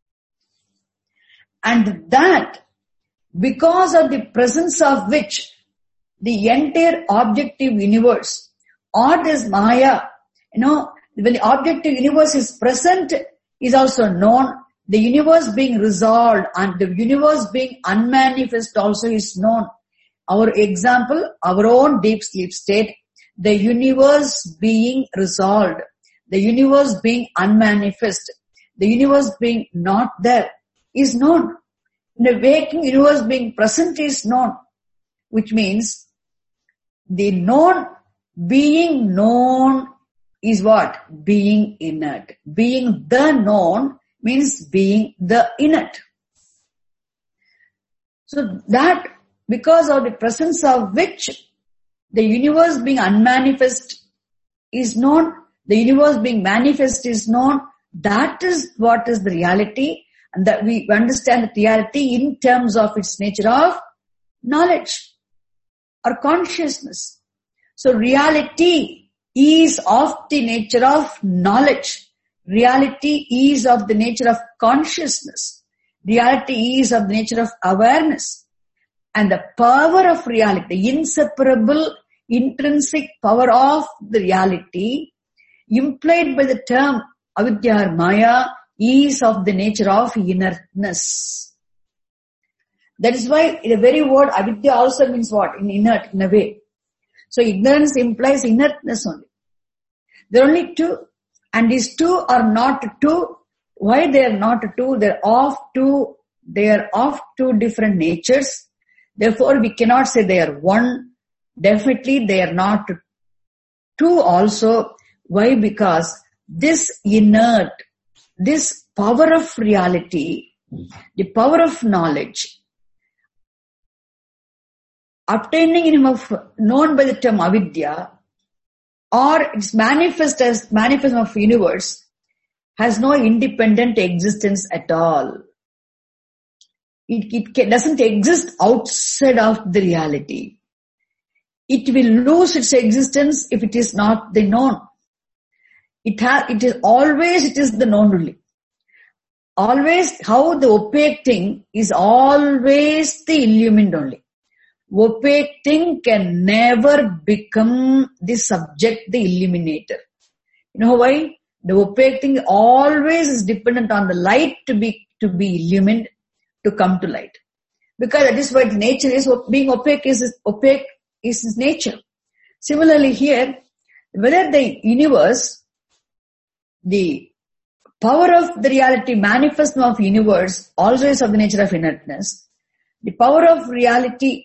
And that, because of the presence of which the entire objective universe or this maya, when the objective universe is present, is also known. The universe being resolved and the universe being unmanifest also is known. Our example, our own deep sleep state, the universe being resolved, the universe being unmanifest, the universe being not there is known. The waking universe being present is known, which means the known, being known is what? Being inert. Being the known means being the inert. So that, because of the presence of which the universe being unmanifest is known, the universe being manifest is known, that is what is the reality, and that we understand the reality in terms of its nature of knowledge or consciousness. So reality is of the nature of knowledge. Reality is of the nature of consciousness. Reality is of the nature of awareness. And the power of reality, the inseparable, intrinsic power of the reality, implied by the term avidya or maya, is of the nature of inertness. That is why the very word avidya also means what? Inert, in a way. So ignorance implies inertness only. There are only two, and these two are not two. Why they are not two? They are of two different natures. Therefore, we cannot say they are one. Definitely, they are not two also. Why? Because this inert, this power of reality, the power of knowledge, obtaining of known by the term avidya, or its manifestation of universe, has no independent existence at all. It doesn't exist outside of the reality. It will lose its existence if it is not the known. It is the known only. Always, how the opaque thing is always the illumined only. Opaque thing can never become the subject, the illuminator. You know why? The opaque thing always is dependent on the light to be illumined, to come to light. Because that is what nature is. Being opaque is its nature. Similarly here, whether the universe, the power of the reality, manifestation of universe, also is of the nature of inertness. The power of reality,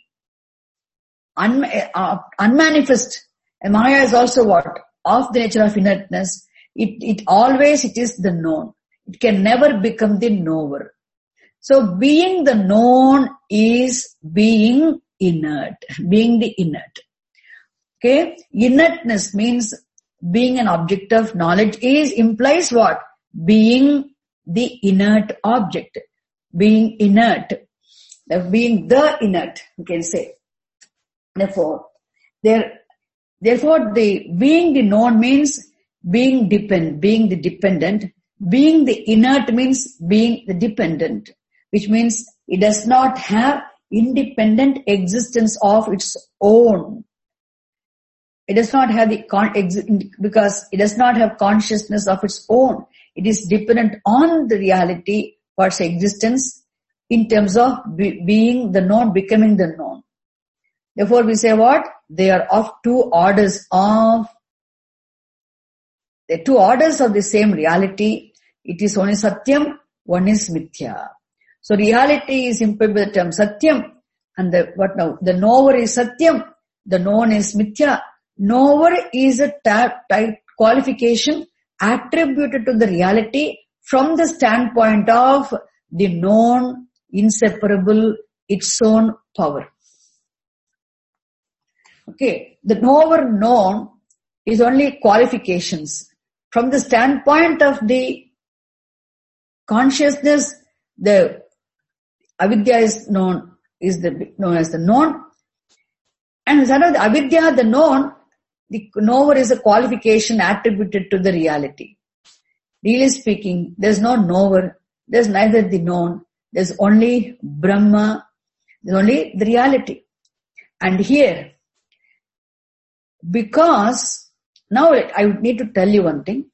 unmanifest, and maya is also what? Of the nature of inertness. It is the known. It can never become the knower. So being the known is being inert, being the inert. Okay? Inertness means being an object of knowledge implies what? Being the inert object. Being inert. Being the inert, you can say. Therefore, the being the known means being the dependent. Being the inert means being the dependent, which means it does not have independent existence of its own. It does not have because it does not have consciousness of its own. It is dependent on the reality for its existence in terms of being the known, becoming the known. Therefore, we say what? They are of two orders of the same reality. It is one is Satyam, one is Mithya. So reality is implied by the term Satyam, and the knower is Satyam, the known is Mithya. Knower is a type qualification attributed to the reality from the standpoint of the known, inseparable, its own power. Okay, the knower known is only qualifications. From the standpoint of the consciousness, the avidya is known as the known, and instead of the avidya, the knower is a qualification attributed to the reality. Really speaking, there's no knower, there's neither the known, there's only Brahma, there's only the reality. And here, because, now I would need to tell you one thing.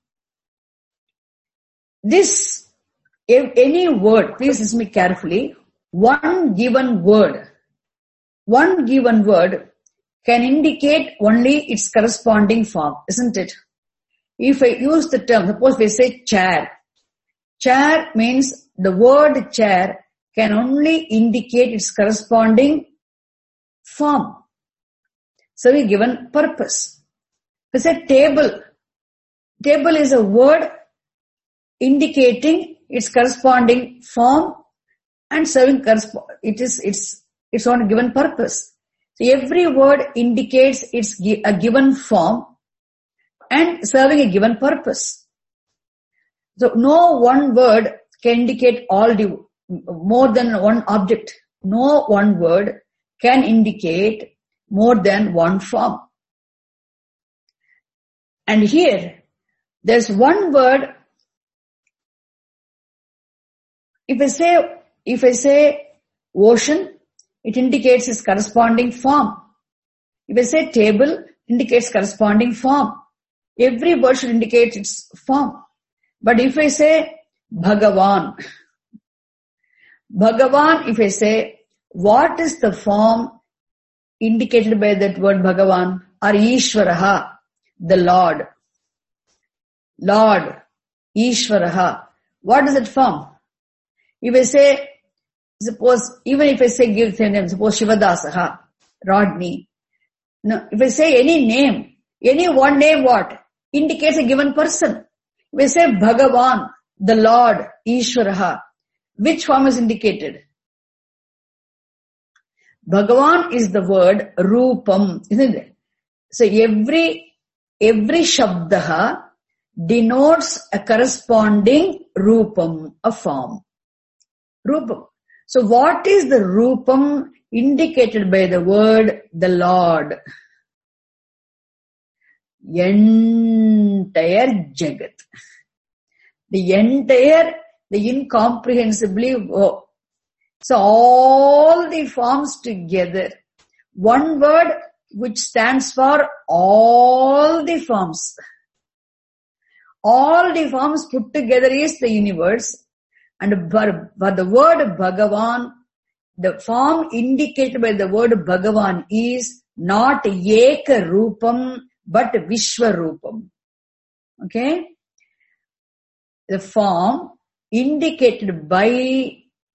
Any word, please listen me carefully, one given word can indicate only its corresponding form, isn't it? If I use the term, suppose we say chair. Chair means the word chair can only indicate its corresponding form. So we given purpose. We say table. Table is a word indicating its corresponding form and serving its own given purpose. So every word indicates a given form and serving a given purpose. So no one word can indicate more than one object. No one word can indicate more than one form. And here, there's one word. If I say ocean, it indicates its corresponding form. If I say table, indicates corresponding form. Every word should indicate its form. But if I say Bhagavan, if I say, what is the form indicated by that word Bhagavan? Or Ishvaraha, the Lord. Lord, Ishvaraha. What is it form? If I say, even if I say give the name, suppose Shivadasaha, Rodney. No, if I say any name, any one name what? Indicates a given person. If I say Bhagavan, the Lord, Ishvaraha, which form is indicated? Bhagavan is the word Rupam, isn't it? So every Shabdaha denotes a corresponding Rupam, a form. Rupam. So what is the Rupam indicated by the word the Lord? Entire Jagat. The incomprehensibly. So all the forms together. One word which stands for all the forms. All the forms put together is the universe. And for the word Bhagavan, the form indicated by the word Bhagavan is not Eka Rupam, but Vishwa Rupam. Okay? The form indicated by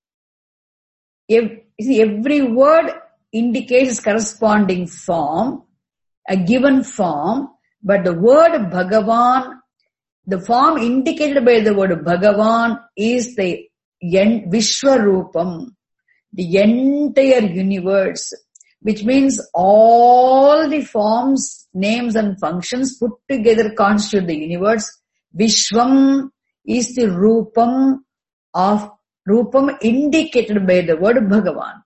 every word indicates corresponding form, a given form, but the word Bhagavan the form indicated by the word Bhagavan is the Vishwarupam, the entire universe, which means all the forms, names and functions put together constitute the universe. Vishwam is the Rupam indicated by the word Bhagavan.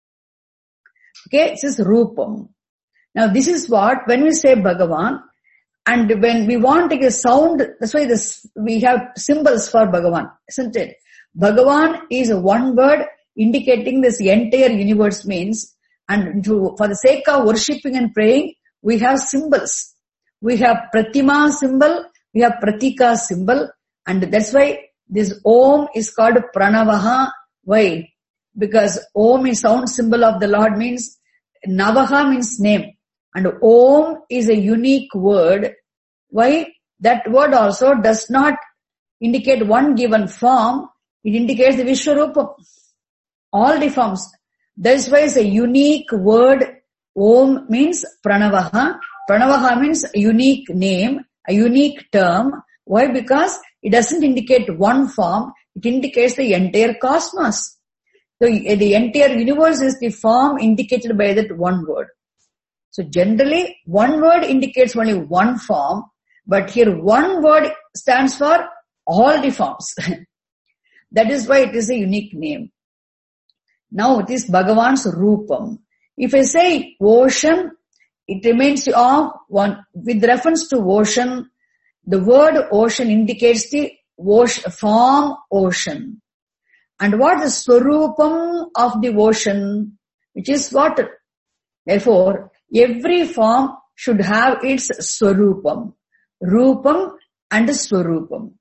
Okay, this is Rupam. Now this is what, when we say Bhagavan, and when we want to get sound, that's why we have symbols for Bhagavan, isn't it? Bhagavan is one word indicating this entire universe means, and for the sake of worshipping and praying, we have symbols. We have Pratima symbol, we have Pratika symbol, and that's why this Om is called Pranavaha. Why? Because Om is sound symbol of the Lord means, Navaha means name, and Om is a unique word. Why? That word also does not indicate one given form, it indicates the Vishwarupam, all the forms. That's why it's a unique word. Om means Pranavaha. Pranavaha means a unique name, a unique term. Why? Because it doesn't indicate one form, it indicates the entire cosmos. So the entire universe is the form indicated by that one word. So generally, one word indicates only one form, but here one word stands for all the forms. That is why it is a unique name. Now it is Bhagavan's Rupam. If I say ocean, it remains of one. With reference to ocean, the word ocean indicates the form ocean. And what is Swarupam of the ocean, which is water. Therefore, every form should have its Swarupam. Rupam and Swarupam.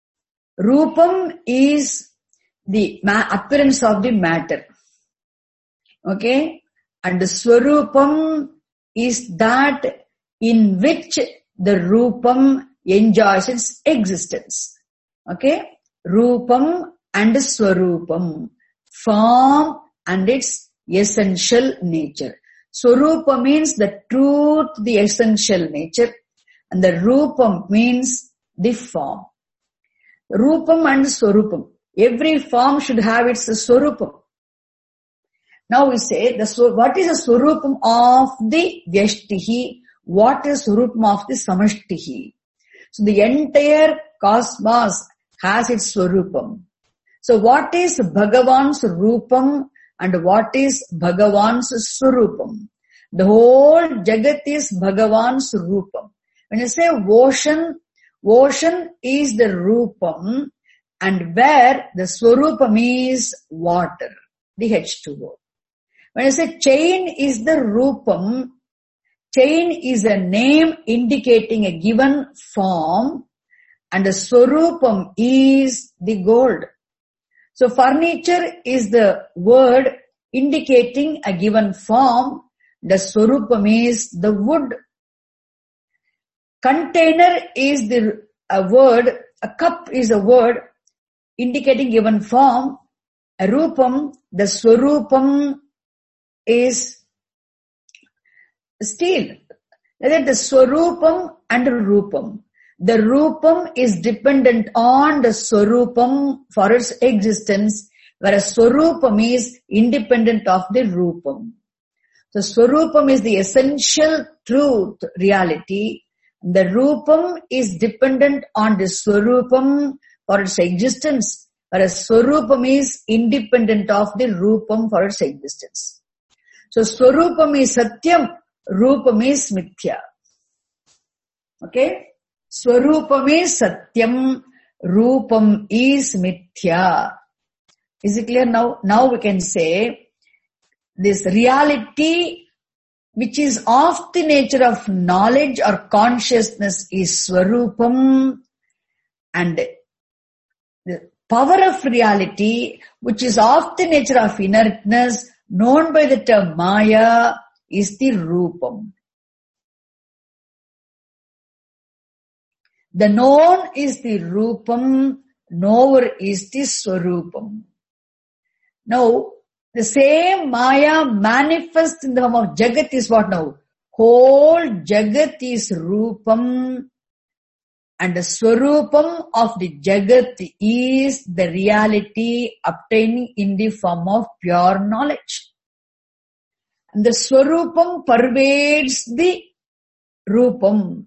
Rupam is the appearance of the matter. Okay? And the Swarupam is that in which the Rupam enjoys its existence. Okay? Rupam and Swarupam. Form and its essential nature. Swarupa means the truth, the essential nature. And the Rupam means the form. Rupam and Swarupam. Every form should have its Swarupam. Now we say, what is the Swarupam of the Vyashtihi? What is Swarupam of the Samashtihi? So the entire cosmos has its Swarupam. So what is Bhagavan's Rupam and what is Bhagavan's Swarupam? The whole Jagat is Bhagavan's Rupam. When you say ocean, ocean is the Rupam, and where the Swarupam is water, the H2O. When you say chain is the Rupam, chain is a name indicating a given form, and the Swarupam is the gold. So furniture is the word indicating a given form, the Swarupam is the wood. Container is a word, a cup is a word indicating given form. A Rupam, the Swarupam is steel. That the Swarupam and Rupam. The Rupam is dependent on the Swarupam for its existence, whereas Swarupam is independent of the Rupam. So Swarupam is the essential truth, reality. The Rupam is dependent on the Swarupam for its existence, whereas Swarupam is independent of the Rupam for its existence. So Swarupam is Satyam, Rupam is Mithya. Okay? Swarupam is Satyam, Rupam is Mithya. Is it clear now? Now we can say this reality which is of the nature of knowledge or consciousness is Swarupam, and the power of reality which is of the nature of inertness known by the term Maya is the Rupam. The known is the Rupam, knower is the Swarupam. Now, the same Maya manifests in the form of Jagat is what now? Whole Jagat is Rupam, And the Swarupam of the Jagat is the reality obtaining in the form of pure knowledge. And the Swarupam pervades the Rupam.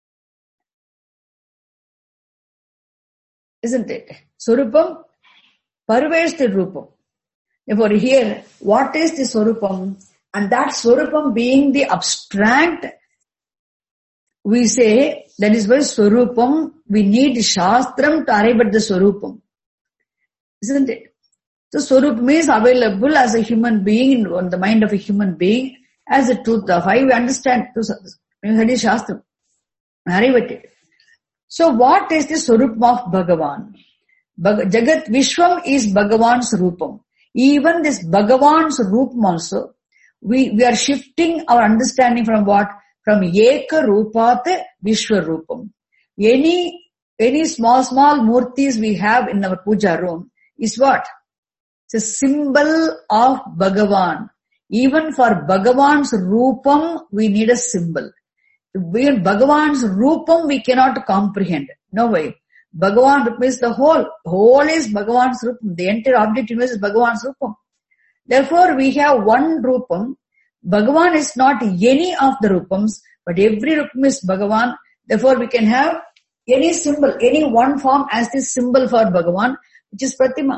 Isn't it? Swarupam pervades the Rupam. Therefore here, what is the Swarupam? And that Swarupam being the abstract, we say, that is why Swarupam, we need Shastram to arrive at the Swarupam. Isn't it? So Swarupam is available as a human being, on the mind of a human being, as a truth of I. We understand, when you study Shastram, arrive at it. So what is the Swarupam of Bhagavan? Jagat Vishwam is Bhagavan's Rupam. Even this Bhagavan's Rupam also, we are shifting our understanding from what? From Eka Rupat Vishwa Rupam. Any small murtis we have in our puja room is what? It's a symbol of Bhagavan. Even for Bhagavan's Rupam, we need a symbol. In Bhagavan's Rupam, we cannot comprehend. No way. Bhagavan Rupam is the whole. Whole is Bhagavan's Rupam. The entire object universe is Bhagavan's Rupam. Therefore, we have one Rupam. Bhagavan is not any of the Rupams, but every Rupam is Bhagavan. Therefore, we can have any symbol, any one form as the symbol for Bhagavan, which is Pratima.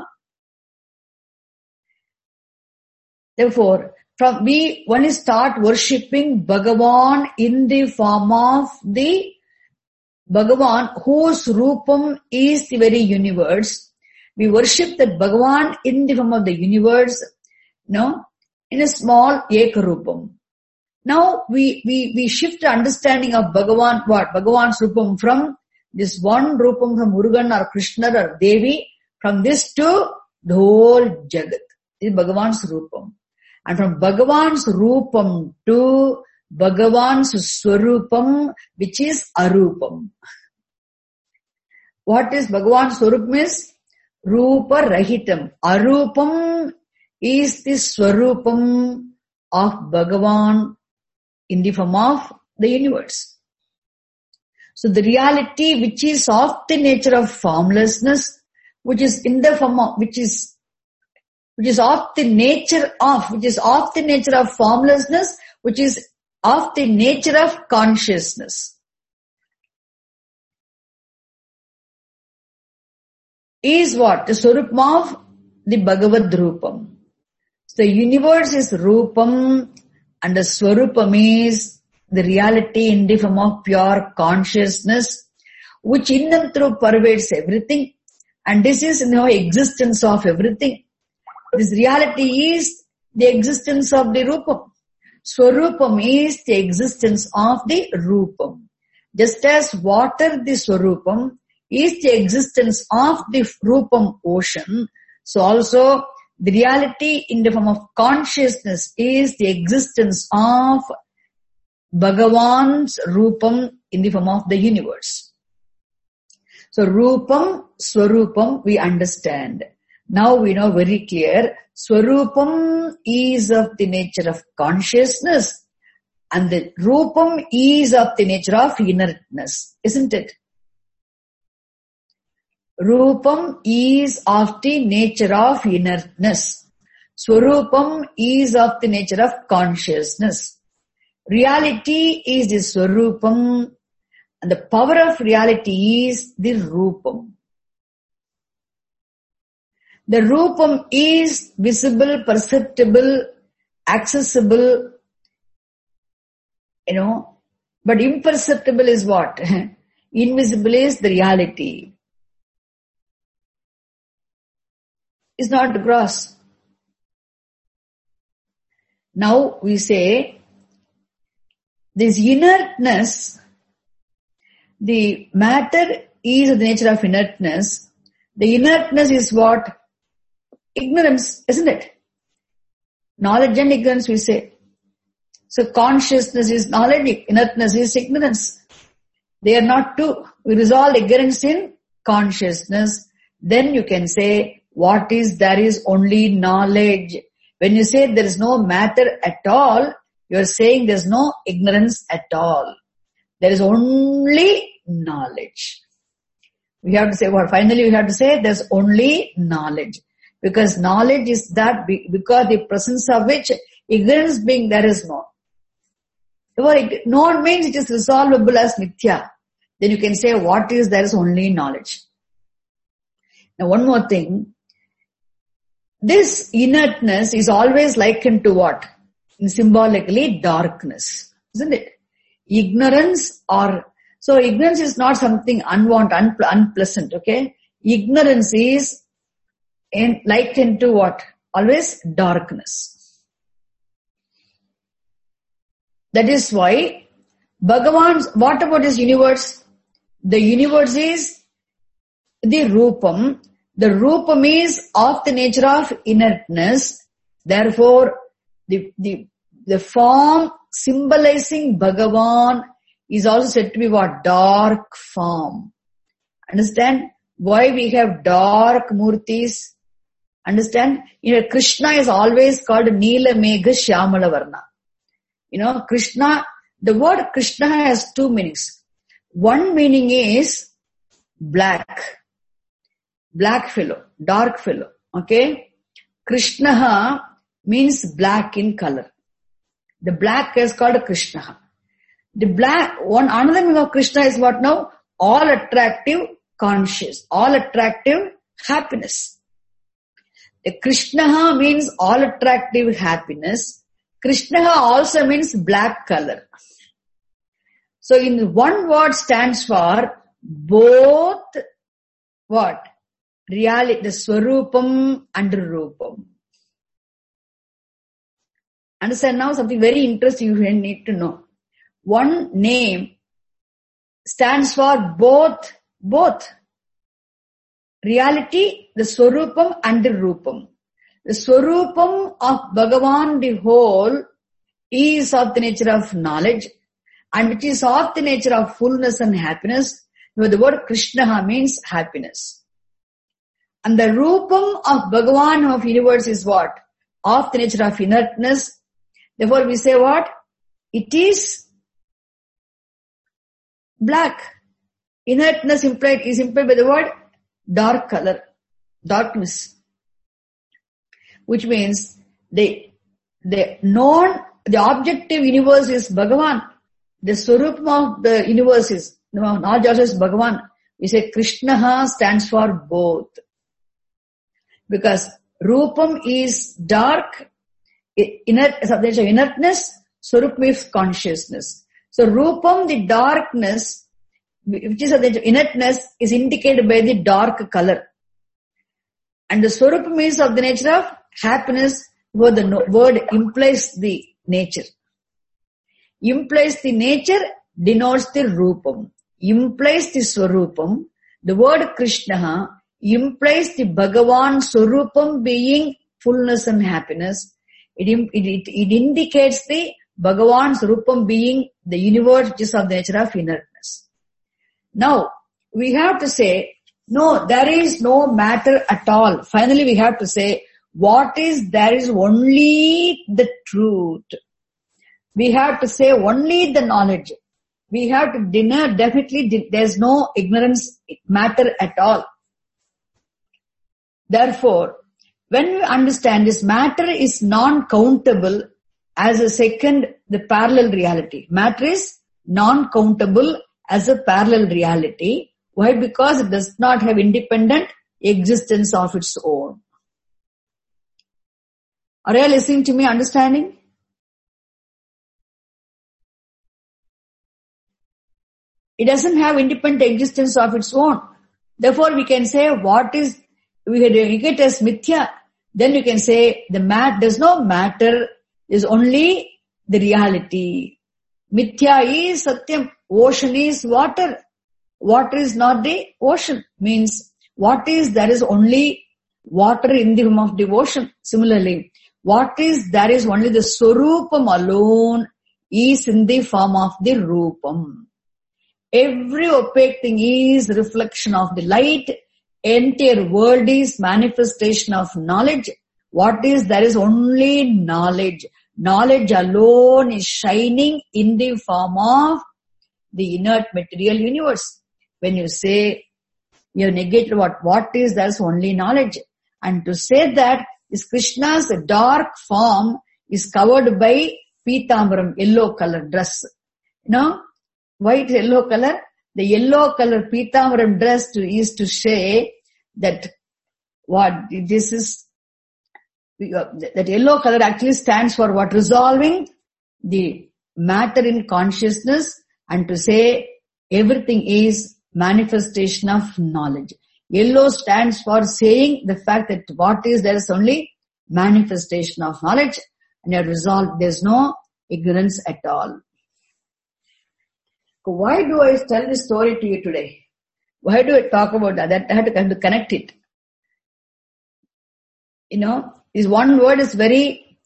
Therefore, when we start worshipping Bhagavan in the form of the Bhagavan, whose Rupam is the very universe, we worship that Bhagavan in the form of the universe, in a small Eka Rupam. Now we shift the understanding of Bhagavan, what? Bhagavan's Rupam from this one Rupam from Murugan or Krishna or Devi, from this to the whole Jagat. This is Bhagavan's Rupam. And from Bhagavan's Rupam to Bhagavan's Swarupam, which is Arupam. What is Bhagavan's Swarupam is? Rupa Rahitam. Arupam is the Swarupam of Bhagavan in the form of the universe. So the reality which is of the nature of formlessness, which is in the form of, which is of the nature of formlessness, which is of the nature of consciousness, is what? The Swarupam of the Bhagavad Rupam. So the universe is Rupam and the Swarupam is the reality in the form of pure consciousness, which in and through pervades everything. And this is existence of everything. This reality is the existence of the Rupam. Swarupam is the existence of the Rupam. Just as water, the Swarupam, is the existence of the Rupam ocean, so also the reality in the form of consciousness is the existence of Bhagavan's Rupam in the form of the universe. So Rupam, Swarupam, we understand. Now we know very clear, Swarupam is of the nature of consciousness and the Rupam is of the nature of inertness, isn't it? Rupam is of the nature of inertness. Swarupam is of the nature of consciousness. Reality is the Swarupam and the power of reality is the Rupam. The Rupam is visible, perceptible, accessible, but imperceptible is what? Invisible is the reality. It's not gross. Now we say, this inertness, the matter is of the nature of inertness. The inertness is what? Ignorance, isn't it? Knowledge and ignorance, we say. So consciousness is knowledge, inertness is ignorance. They are not two. We resolve ignorance in consciousness. Then you can say, what is there is only knowledge. When you say there is no matter at all, you are saying there is no ignorance at all. There is only knowledge. We have to say what? Finally, we have to say there's only knowledge. Because knowledge is that, because the presence of which ignorance being there is no. Known means it is resolvable as mithya. Then you can say what is there is only knowledge. Now one more thing. This inertness is always likened to what? Symbolically darkness. Isn't it? Ignorance so ignorance is not something unwanted, unpleasant, okay? Ignorance is likened to what? Always darkness. That is why what about this universe? The universe is the Rupam. The Rupam is of the nature of inertness. Therefore, the form symbolizing Bhagavan is also said to be what? Dark form. Understand why we have dark murtis? Understand? Krishna is always called Neela Megha Shyamala Varna. Krishna, the word Krishna has two meanings. One meaning is black fellow, dark fellow. Okay? Krishna means black in color. The black is called Krishna. The black, another meaning of Krishna is what now? All attractive conscious, all attractive happiness. The Krishna means all attractive happiness. Krishna also means black color. So in one word stands for both what? Reality, the Swarupam and Rupam. Understand now something very interesting you need to know. One name stands for both. Reality, the Swarupam and the Rupam. The Swarupam of Bhagavan, the whole, is of the nature of knowledge, and which is of the nature of fullness and happiness. The word Krishna means happiness. And the Rupam of Bhagavan of universe is what? Of the nature of inertness. Therefore we say what? It is black. Inertness is implied by the word dark color, darkness. Which means the objective universe is Bhagavan. The Swarupam of the universe is, knowledge also is Bhagavan. We say Krishna stands for both. Because Rupam is dark, inertness, Swarupam is consciousness. So Rupam, the darkness, which is the inertness, is indicated by the dark color. And the Swarupam is of the nature of happiness, where the word implies the nature. Implies the nature, denotes the Rupam. Implies the Swarupam. The word Krishna implies the Bhagavan Swarupam being fullness and happiness. It indicates the Bhagavan Swarupam being the universe, which is of the nature of inertness. Now, we have to say, no, there is no matter at all. Finally, we have to say, there is only the truth. We have to say only the knowledge. We have to deny, definitely there's no ignorance matter at all. Therefore, when we understand this matter is non-countable as the parallel reality. Matter is non-countable as a parallel reality. Why? Because it does not have independent existence of its own. Are you listening to me, understanding? It doesn't have independent existence of its own. Therefore, we can say we get as mithya. Then you can say there's no matter, there's only the reality. Mithya is satyam. Ocean is water. Water is not the ocean. Means there is only water in the form of the ocean. Similarly, there is only the Swarupam alone is in the form of the Rupam. Every opaque thing is reflection of the light. Entire world is manifestation of knowledge. There is only knowledge. Knowledge alone is shining in the form of the inert material universe. When you say You have negated what? What is that's only knowledge. And to say that this Krishna's dark form is covered by Pitambaram, yellow color dress. White yellow color. The yellow color Pitambaram dress is to say that what this is, that yellow color actually stands for what? Resolving the matter in consciousness, and to say everything is manifestation of knowledge. Yellow stands for saying the fact that what is there is only manifestation of knowledge, and you resolve, there's no ignorance at all. Why do I tell this story to you today? Why do I talk about that? I have to connect it. This one word is very,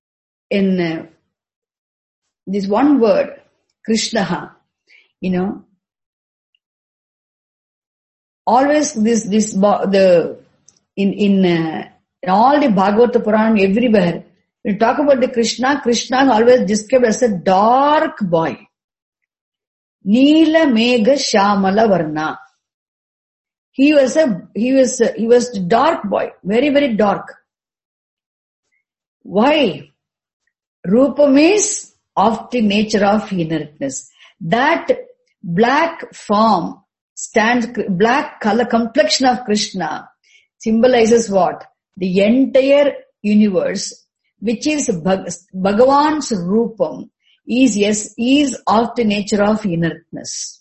this one word, Krishna, always in all the Bhagavata Purana, everywhere, when you talk about the Krishna is always described as a dark boy. Neela Megha Shamala Varna. He was a dark boy, very, very dark. Why? Rupam is of the nature of inertness. That black form black color complexion of Krishna symbolizes what? The entire universe, which is Bhagavan's Rupam, is of the nature of inertness.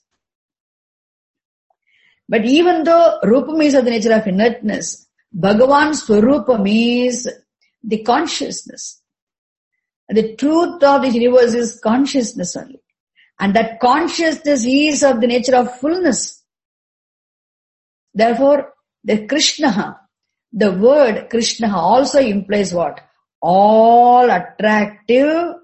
But even though Rupam is of the nature of inertness, Bhagavan's Swarupam is the consciousness. The truth of the universe is consciousness only. And that consciousness is of the nature of fullness. Therefore, the Krishna, the word Krishna also implies what? All attractive,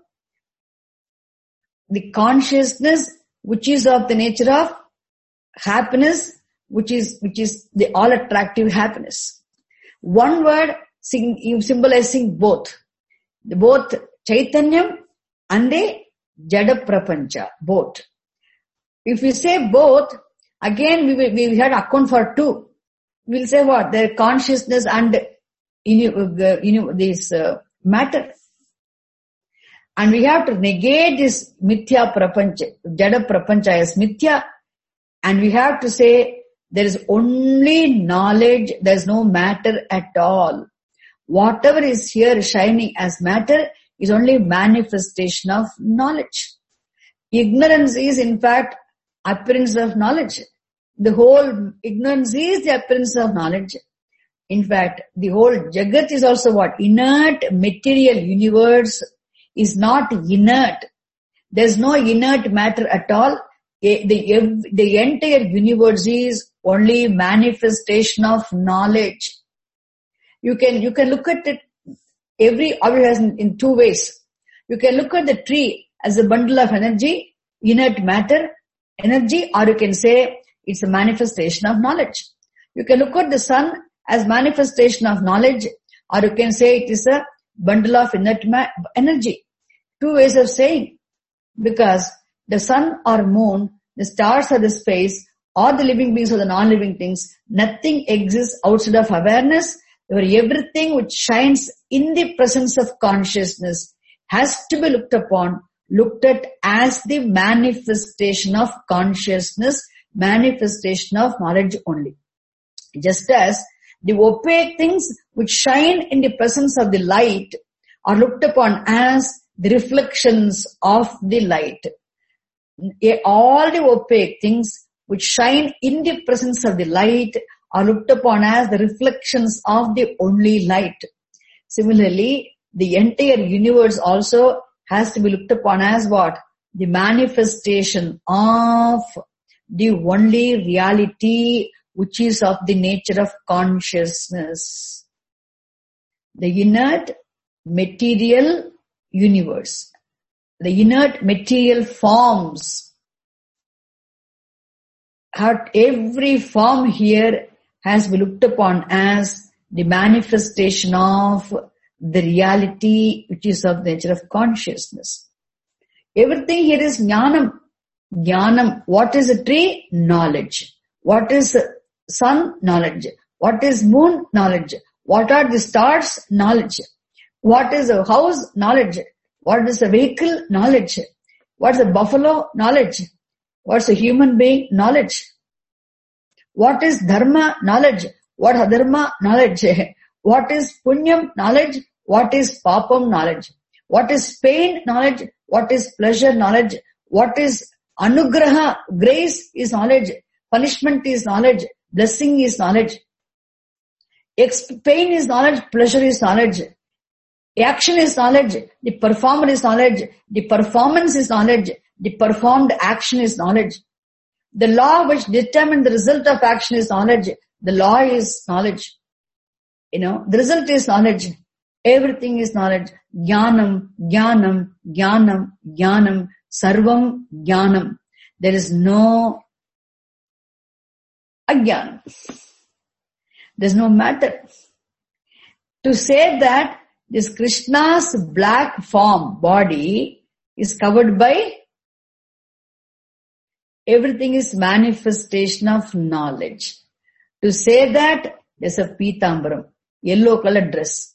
the consciousness which is of the nature of happiness, which is the all attractive happiness. One word symbolizing both Chaitanyam and the Jada Prapancha, both. If we say both, again we had account for two. We'll say what? The consciousness and this matter. And we have to negate this mithya prapancha, Jada Prapancha as mithya, and we have to say there is only knowledge, there is no matter at all. Whatever is here shining as matter is only manifestation of knowledge. Ignorance is in fact appearance of knowledge. The whole ignorance is the appearance of knowledge. In fact, the whole Jagat is also what? Inert material universe is not inert. There is no inert matter at all. The entire universe is only manifestation of knowledge. You can look at it every organism in two ways. You can look at the tree as a bundle of energy, inert matter, energy, or you can say it's a manifestation of knowledge. You can look at the sun as manifestation of knowledge, or you can say it is a bundle of inert energy. Two ways of saying, because the sun or moon, the stars or the space, or the living beings or the non-living things, nothing exists outside of awareness. Everything which shines in the presence of consciousness has to be looked at as the manifestation of consciousness, manifestation of knowledge only. Just as the opaque things which shine in the presence of the light are looked upon as the reflections of the light. All the opaque things which shine in the presence of the light are looked upon as the reflections of the only light. Similarly, the entire universe also has to be looked upon as what? The manifestation of the only reality which is of the nature of consciousness. The inert material universe. The inert material forms. Every form here has been looked upon as the manifestation of the reality which is of the nature of consciousness. Everything here is jnanam. Jnanam. What is a tree? Knowledge. What is sun? Knowledge. What is moon? Knowledge. What are the stars? Knowledge. What is a house? Knowledge. What is a vehicle? Knowledge. What's a buffalo? Knowledge. What's a human being? Knowledge. What is dharma? Knowledge. What adharma? Knowledge. What is punyam? Knowledge. What is papam? Knowledge. What is pain? Knowledge. What is pleasure? Knowledge. What is anugraha? Grace is knowledge. Punishment is knowledge. Blessing is knowledge. Pain is knowledge. Pleasure is knowledge. Action is knowledge. The performer is knowledge. The performance is knowledge. The performed action is knowledge. The law which determines the result of action is knowledge. The law is knowledge. The result is knowledge. Everything is knowledge. Jnanam, jnanam, jnanam, jnanam, sarvam jnanam. There is no ajnanam. There is no matter. To say that this Krishna's black form, body, is covered by everything is manifestation of knowledge. To say that there's a Pitambaram, yellow colored dress.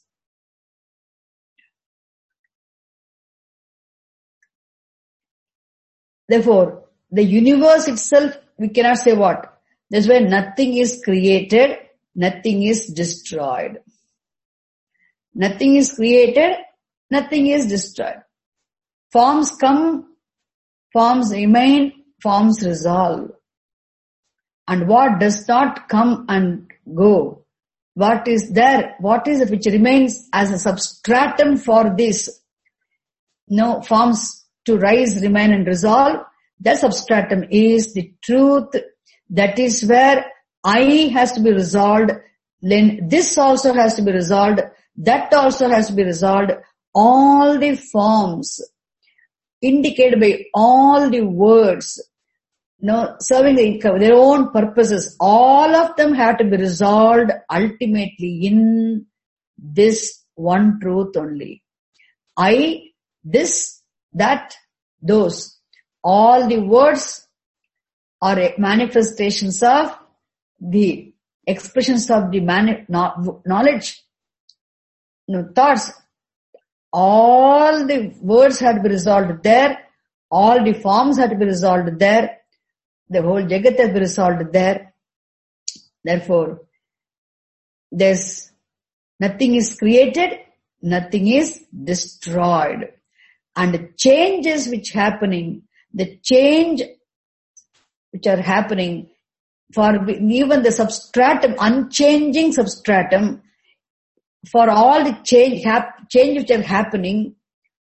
Therefore, the universe itself, we cannot say what? That's why nothing is created, nothing is destroyed. Nothing is created, nothing is destroyed. Forms come, forms remain, forms resolve. And what does not come and go? What is there? What is it which remains as a substratum for this? No forms to rise, remain and resolve. That substratum is the truth. That is where I has to be resolved. Then this also has to be resolved. That also has to be resolved. All the forms indicated by all the words, serving their own purposes, all of them have to be resolved ultimately in this one truth only. I, this, that, those. All the words are manifestations of the expressions of the knowledge, thoughts. All the words had to be resolved there. All the forms had to be resolved there. The whole Jagat has been resolved there. Therefore, there's nothing is created, nothing is destroyed. And the changes which happening, the change which are happening for even the substratum, unchanging substratum, for all the change which are happening,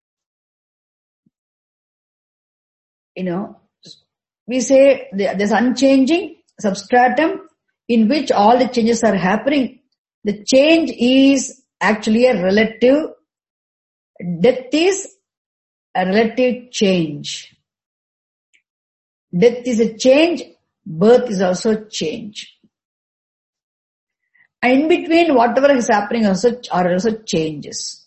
we say there's unchanging substratum in which all the changes are happening. The change is actually a relative. Death is a relative change. Death is a change. Birth is also change. And in between, whatever is happening are also changes.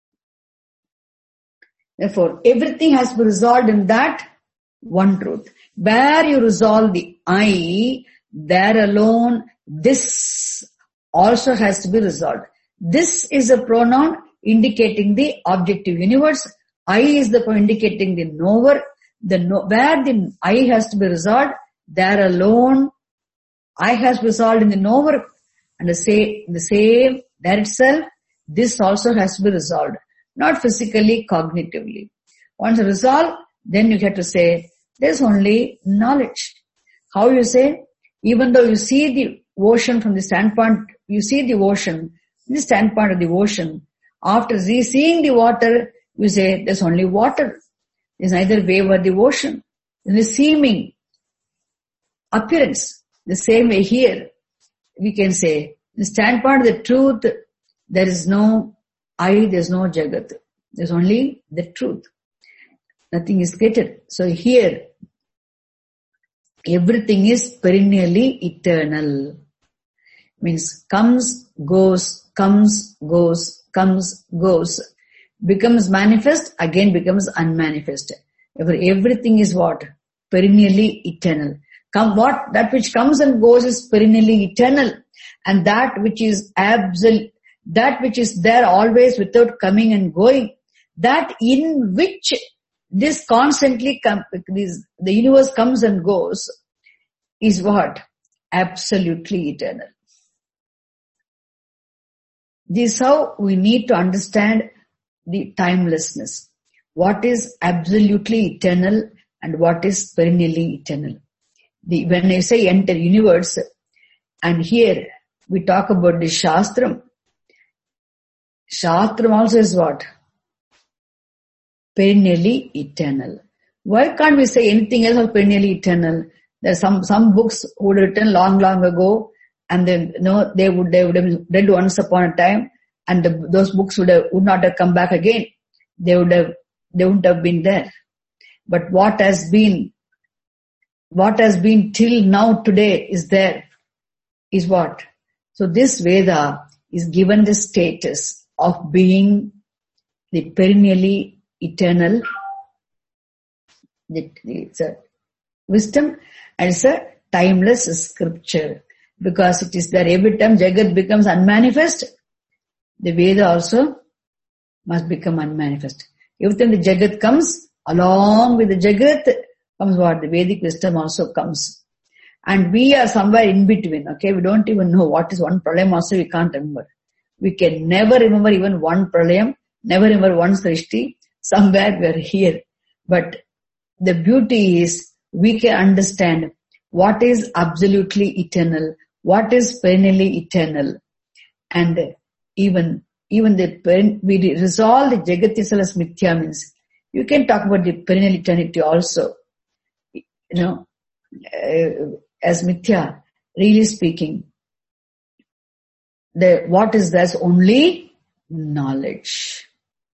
Therefore, everything has to be resolved in that one truth. Where you resolve the I, there alone, this also has to be resolved. This is a pronoun indicating the objective universe. I is the pronoun indicating the knower. Where the I has to be resolved, there alone, I has resolved in the knower. And the same, there itself, this also has to be resolved. Not physically, cognitively. Once resolved, then you have to say, there's only knowledge. How you say? Even though you see the ocean from the standpoint, you see the ocean, from the standpoint of the ocean, after seeing the water, you say, there's only water. There's neither wave or the ocean. The seeming appearance. The same way here, we can say, the standpoint of the truth, there is no I, there's no Jagat. There's only the truth. Nothing is created. So here, everything is perennially eternal. Means comes, goes, comes, goes, comes, goes. Becomes manifest, again becomes unmanifest. Everything is what? Perennially eternal. That which comes and goes is perennially eternal. And that which is absolute, that which is there always without coming and going, that in which this constantly the universe comes and goes, is what? Absolutely eternal. This is how we need to understand the timelessness. What is absolutely eternal and what is perennially eternal. When I say entire universe, and here we talk about the Shastram. Shastram also is what? Perennially eternal. Why can't we say anything else or perennially eternal? There are some books who were written long ago, and then they would have read once upon a time, and those books would not have come back again. They wouldn't have been there. But what has been till now today is there. Is what? So this Veda is given the status of being the perennially eternal. It's a wisdom and it's a timeless scripture, because it is there every time Jagat becomes unmanifest, the Veda also must become unmanifest. Every time the Jagat comes, along with the Jagat comes what? The Vedic wisdom also comes. And we are somewhere in between, okay? We don't even know what is one pralayam also, we can't remember. We can never remember even one pralayam, never remember one srishti. Somewhere we are here. But the beauty is we can understand what is absolutely eternal, what is perennially eternal. And even we resolve the Jagat itself as mithya means, you can talk about the perennial eternity also. As mithya, really speaking, what is there is only knowledge.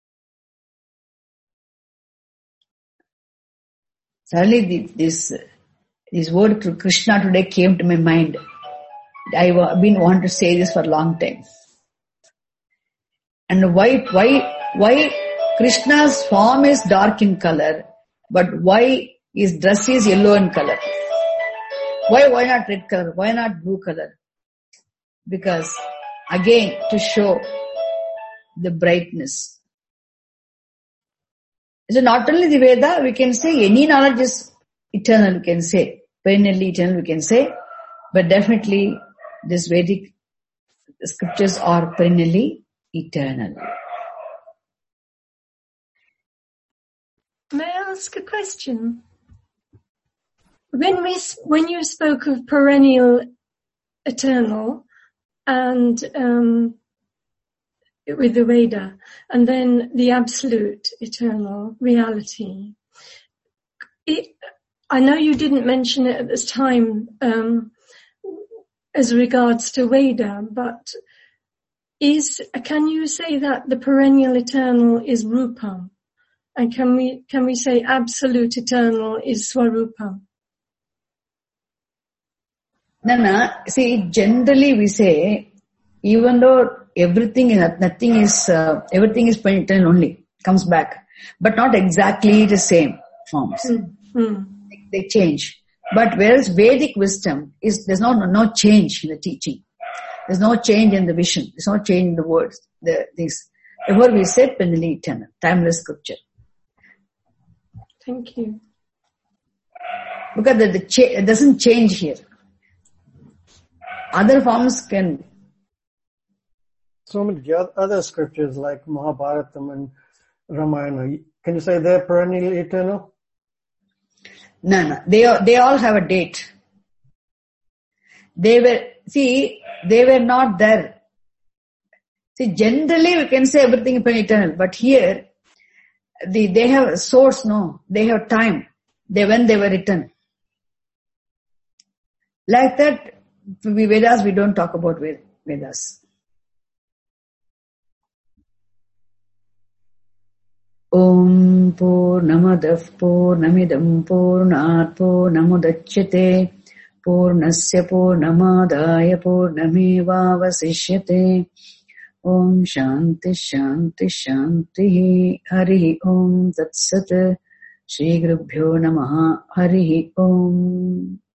Suddenly this word to Krishna today came to my mind. I've been wanting to say this for a long time. And why Krishna's form is dark in color, but why his dress is yellow in color? Why not red color? Why not blue color? Because again, to show the brightness. So not only the Veda, we can say any knowledge is eternal, we can say. Perennially eternal, we can say. But definitely, this Vedic scriptures are perennially eternal. May I ask a question? When you spoke of perennial eternal and with the Veda, and then the absolute eternal reality, I know you didn't mention it at this time as regards to Veda, but can you say that the perennial eternal is Rupa? And can we say absolute eternal is Swarupa? No. See, generally we say, even though everything is eternal only, comes back, but not exactly the same forms. They change. But whereas Vedic wisdom there's no change in the teaching. There's no change in the vision. There's no change in the words. Therefore we say perennially eternal, timeless scripture. Thank you. Because it doesn't change here. Other forms can. So many other scriptures like Mahabharatam and Ramayana, can you say they're perennially eternal? No. They all have a date. They were not there. See, generally we can say everything is eternal, but here, they have a source, no. They have time. When they were written. Like that, Vedas, we don't talk about Vedas. Om Purnamadav Purnamidam Purnat Purnamudachyate Purnasya Purnamadaya Purnamevavasishyate. Om Shanti Shanti Shanti Hari Om Tat Sat Shri Gurubhyo Namaha Hari Om.